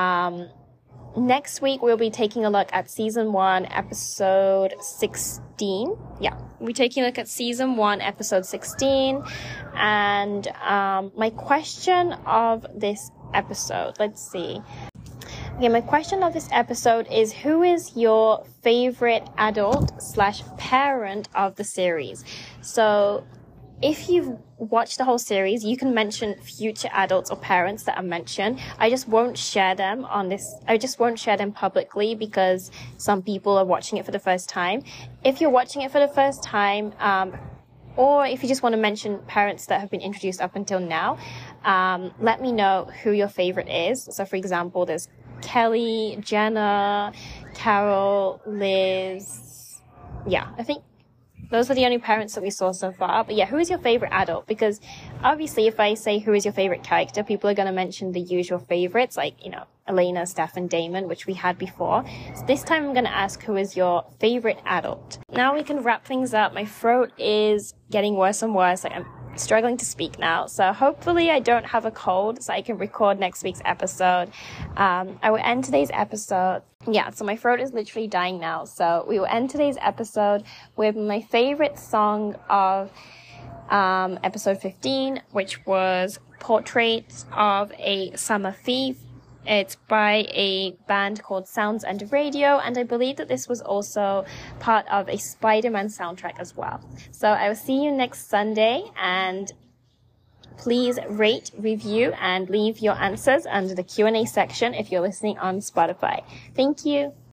Next week, we'll be taking a look at season 1, episode 16. Yeah, we're taking a look at season 1, episode 16. And my question of this episode, let's see. Okay, my question of this episode is, who is your favorite adult / parent of the series? So if you've watched the whole series, you can mention future adults or parents that are mentioned. I just won't share them publicly because some people are watching it for the first time. If you're watching it for the first time, or if you just want to mention parents that have been introduced up until now, let me know who your favorite is. So for example, there's Kelly, Jenna, Carol, Liz. Yeah, I think those are the only parents that we saw so far. But yeah, who is your favorite adult? Because obviously if I say who is your favorite character, people are going to mention the usual favorites, like, you know, Elena, Steph, and Damon, which we had before. So this time I'm going to ask who is your favorite adult. Now we can wrap things up. My throat is getting worse and worse. Like, I'm struggling to speak now. So hopefully I don't have a cold so I can record next week's episode. I will end today's episode. Yeah, so my throat is literally dying now. So we will end today's episode with my favorite song of episode 15, which was Portraits of a Summer Thief. It's by a band called Sounds Under Radio, and I believe that this was also part of a Spider-Man soundtrack as well. So I will see you next Sunday, and please rate, review, and leave your answers under the Q&A section if you're listening on Spotify. Thank you.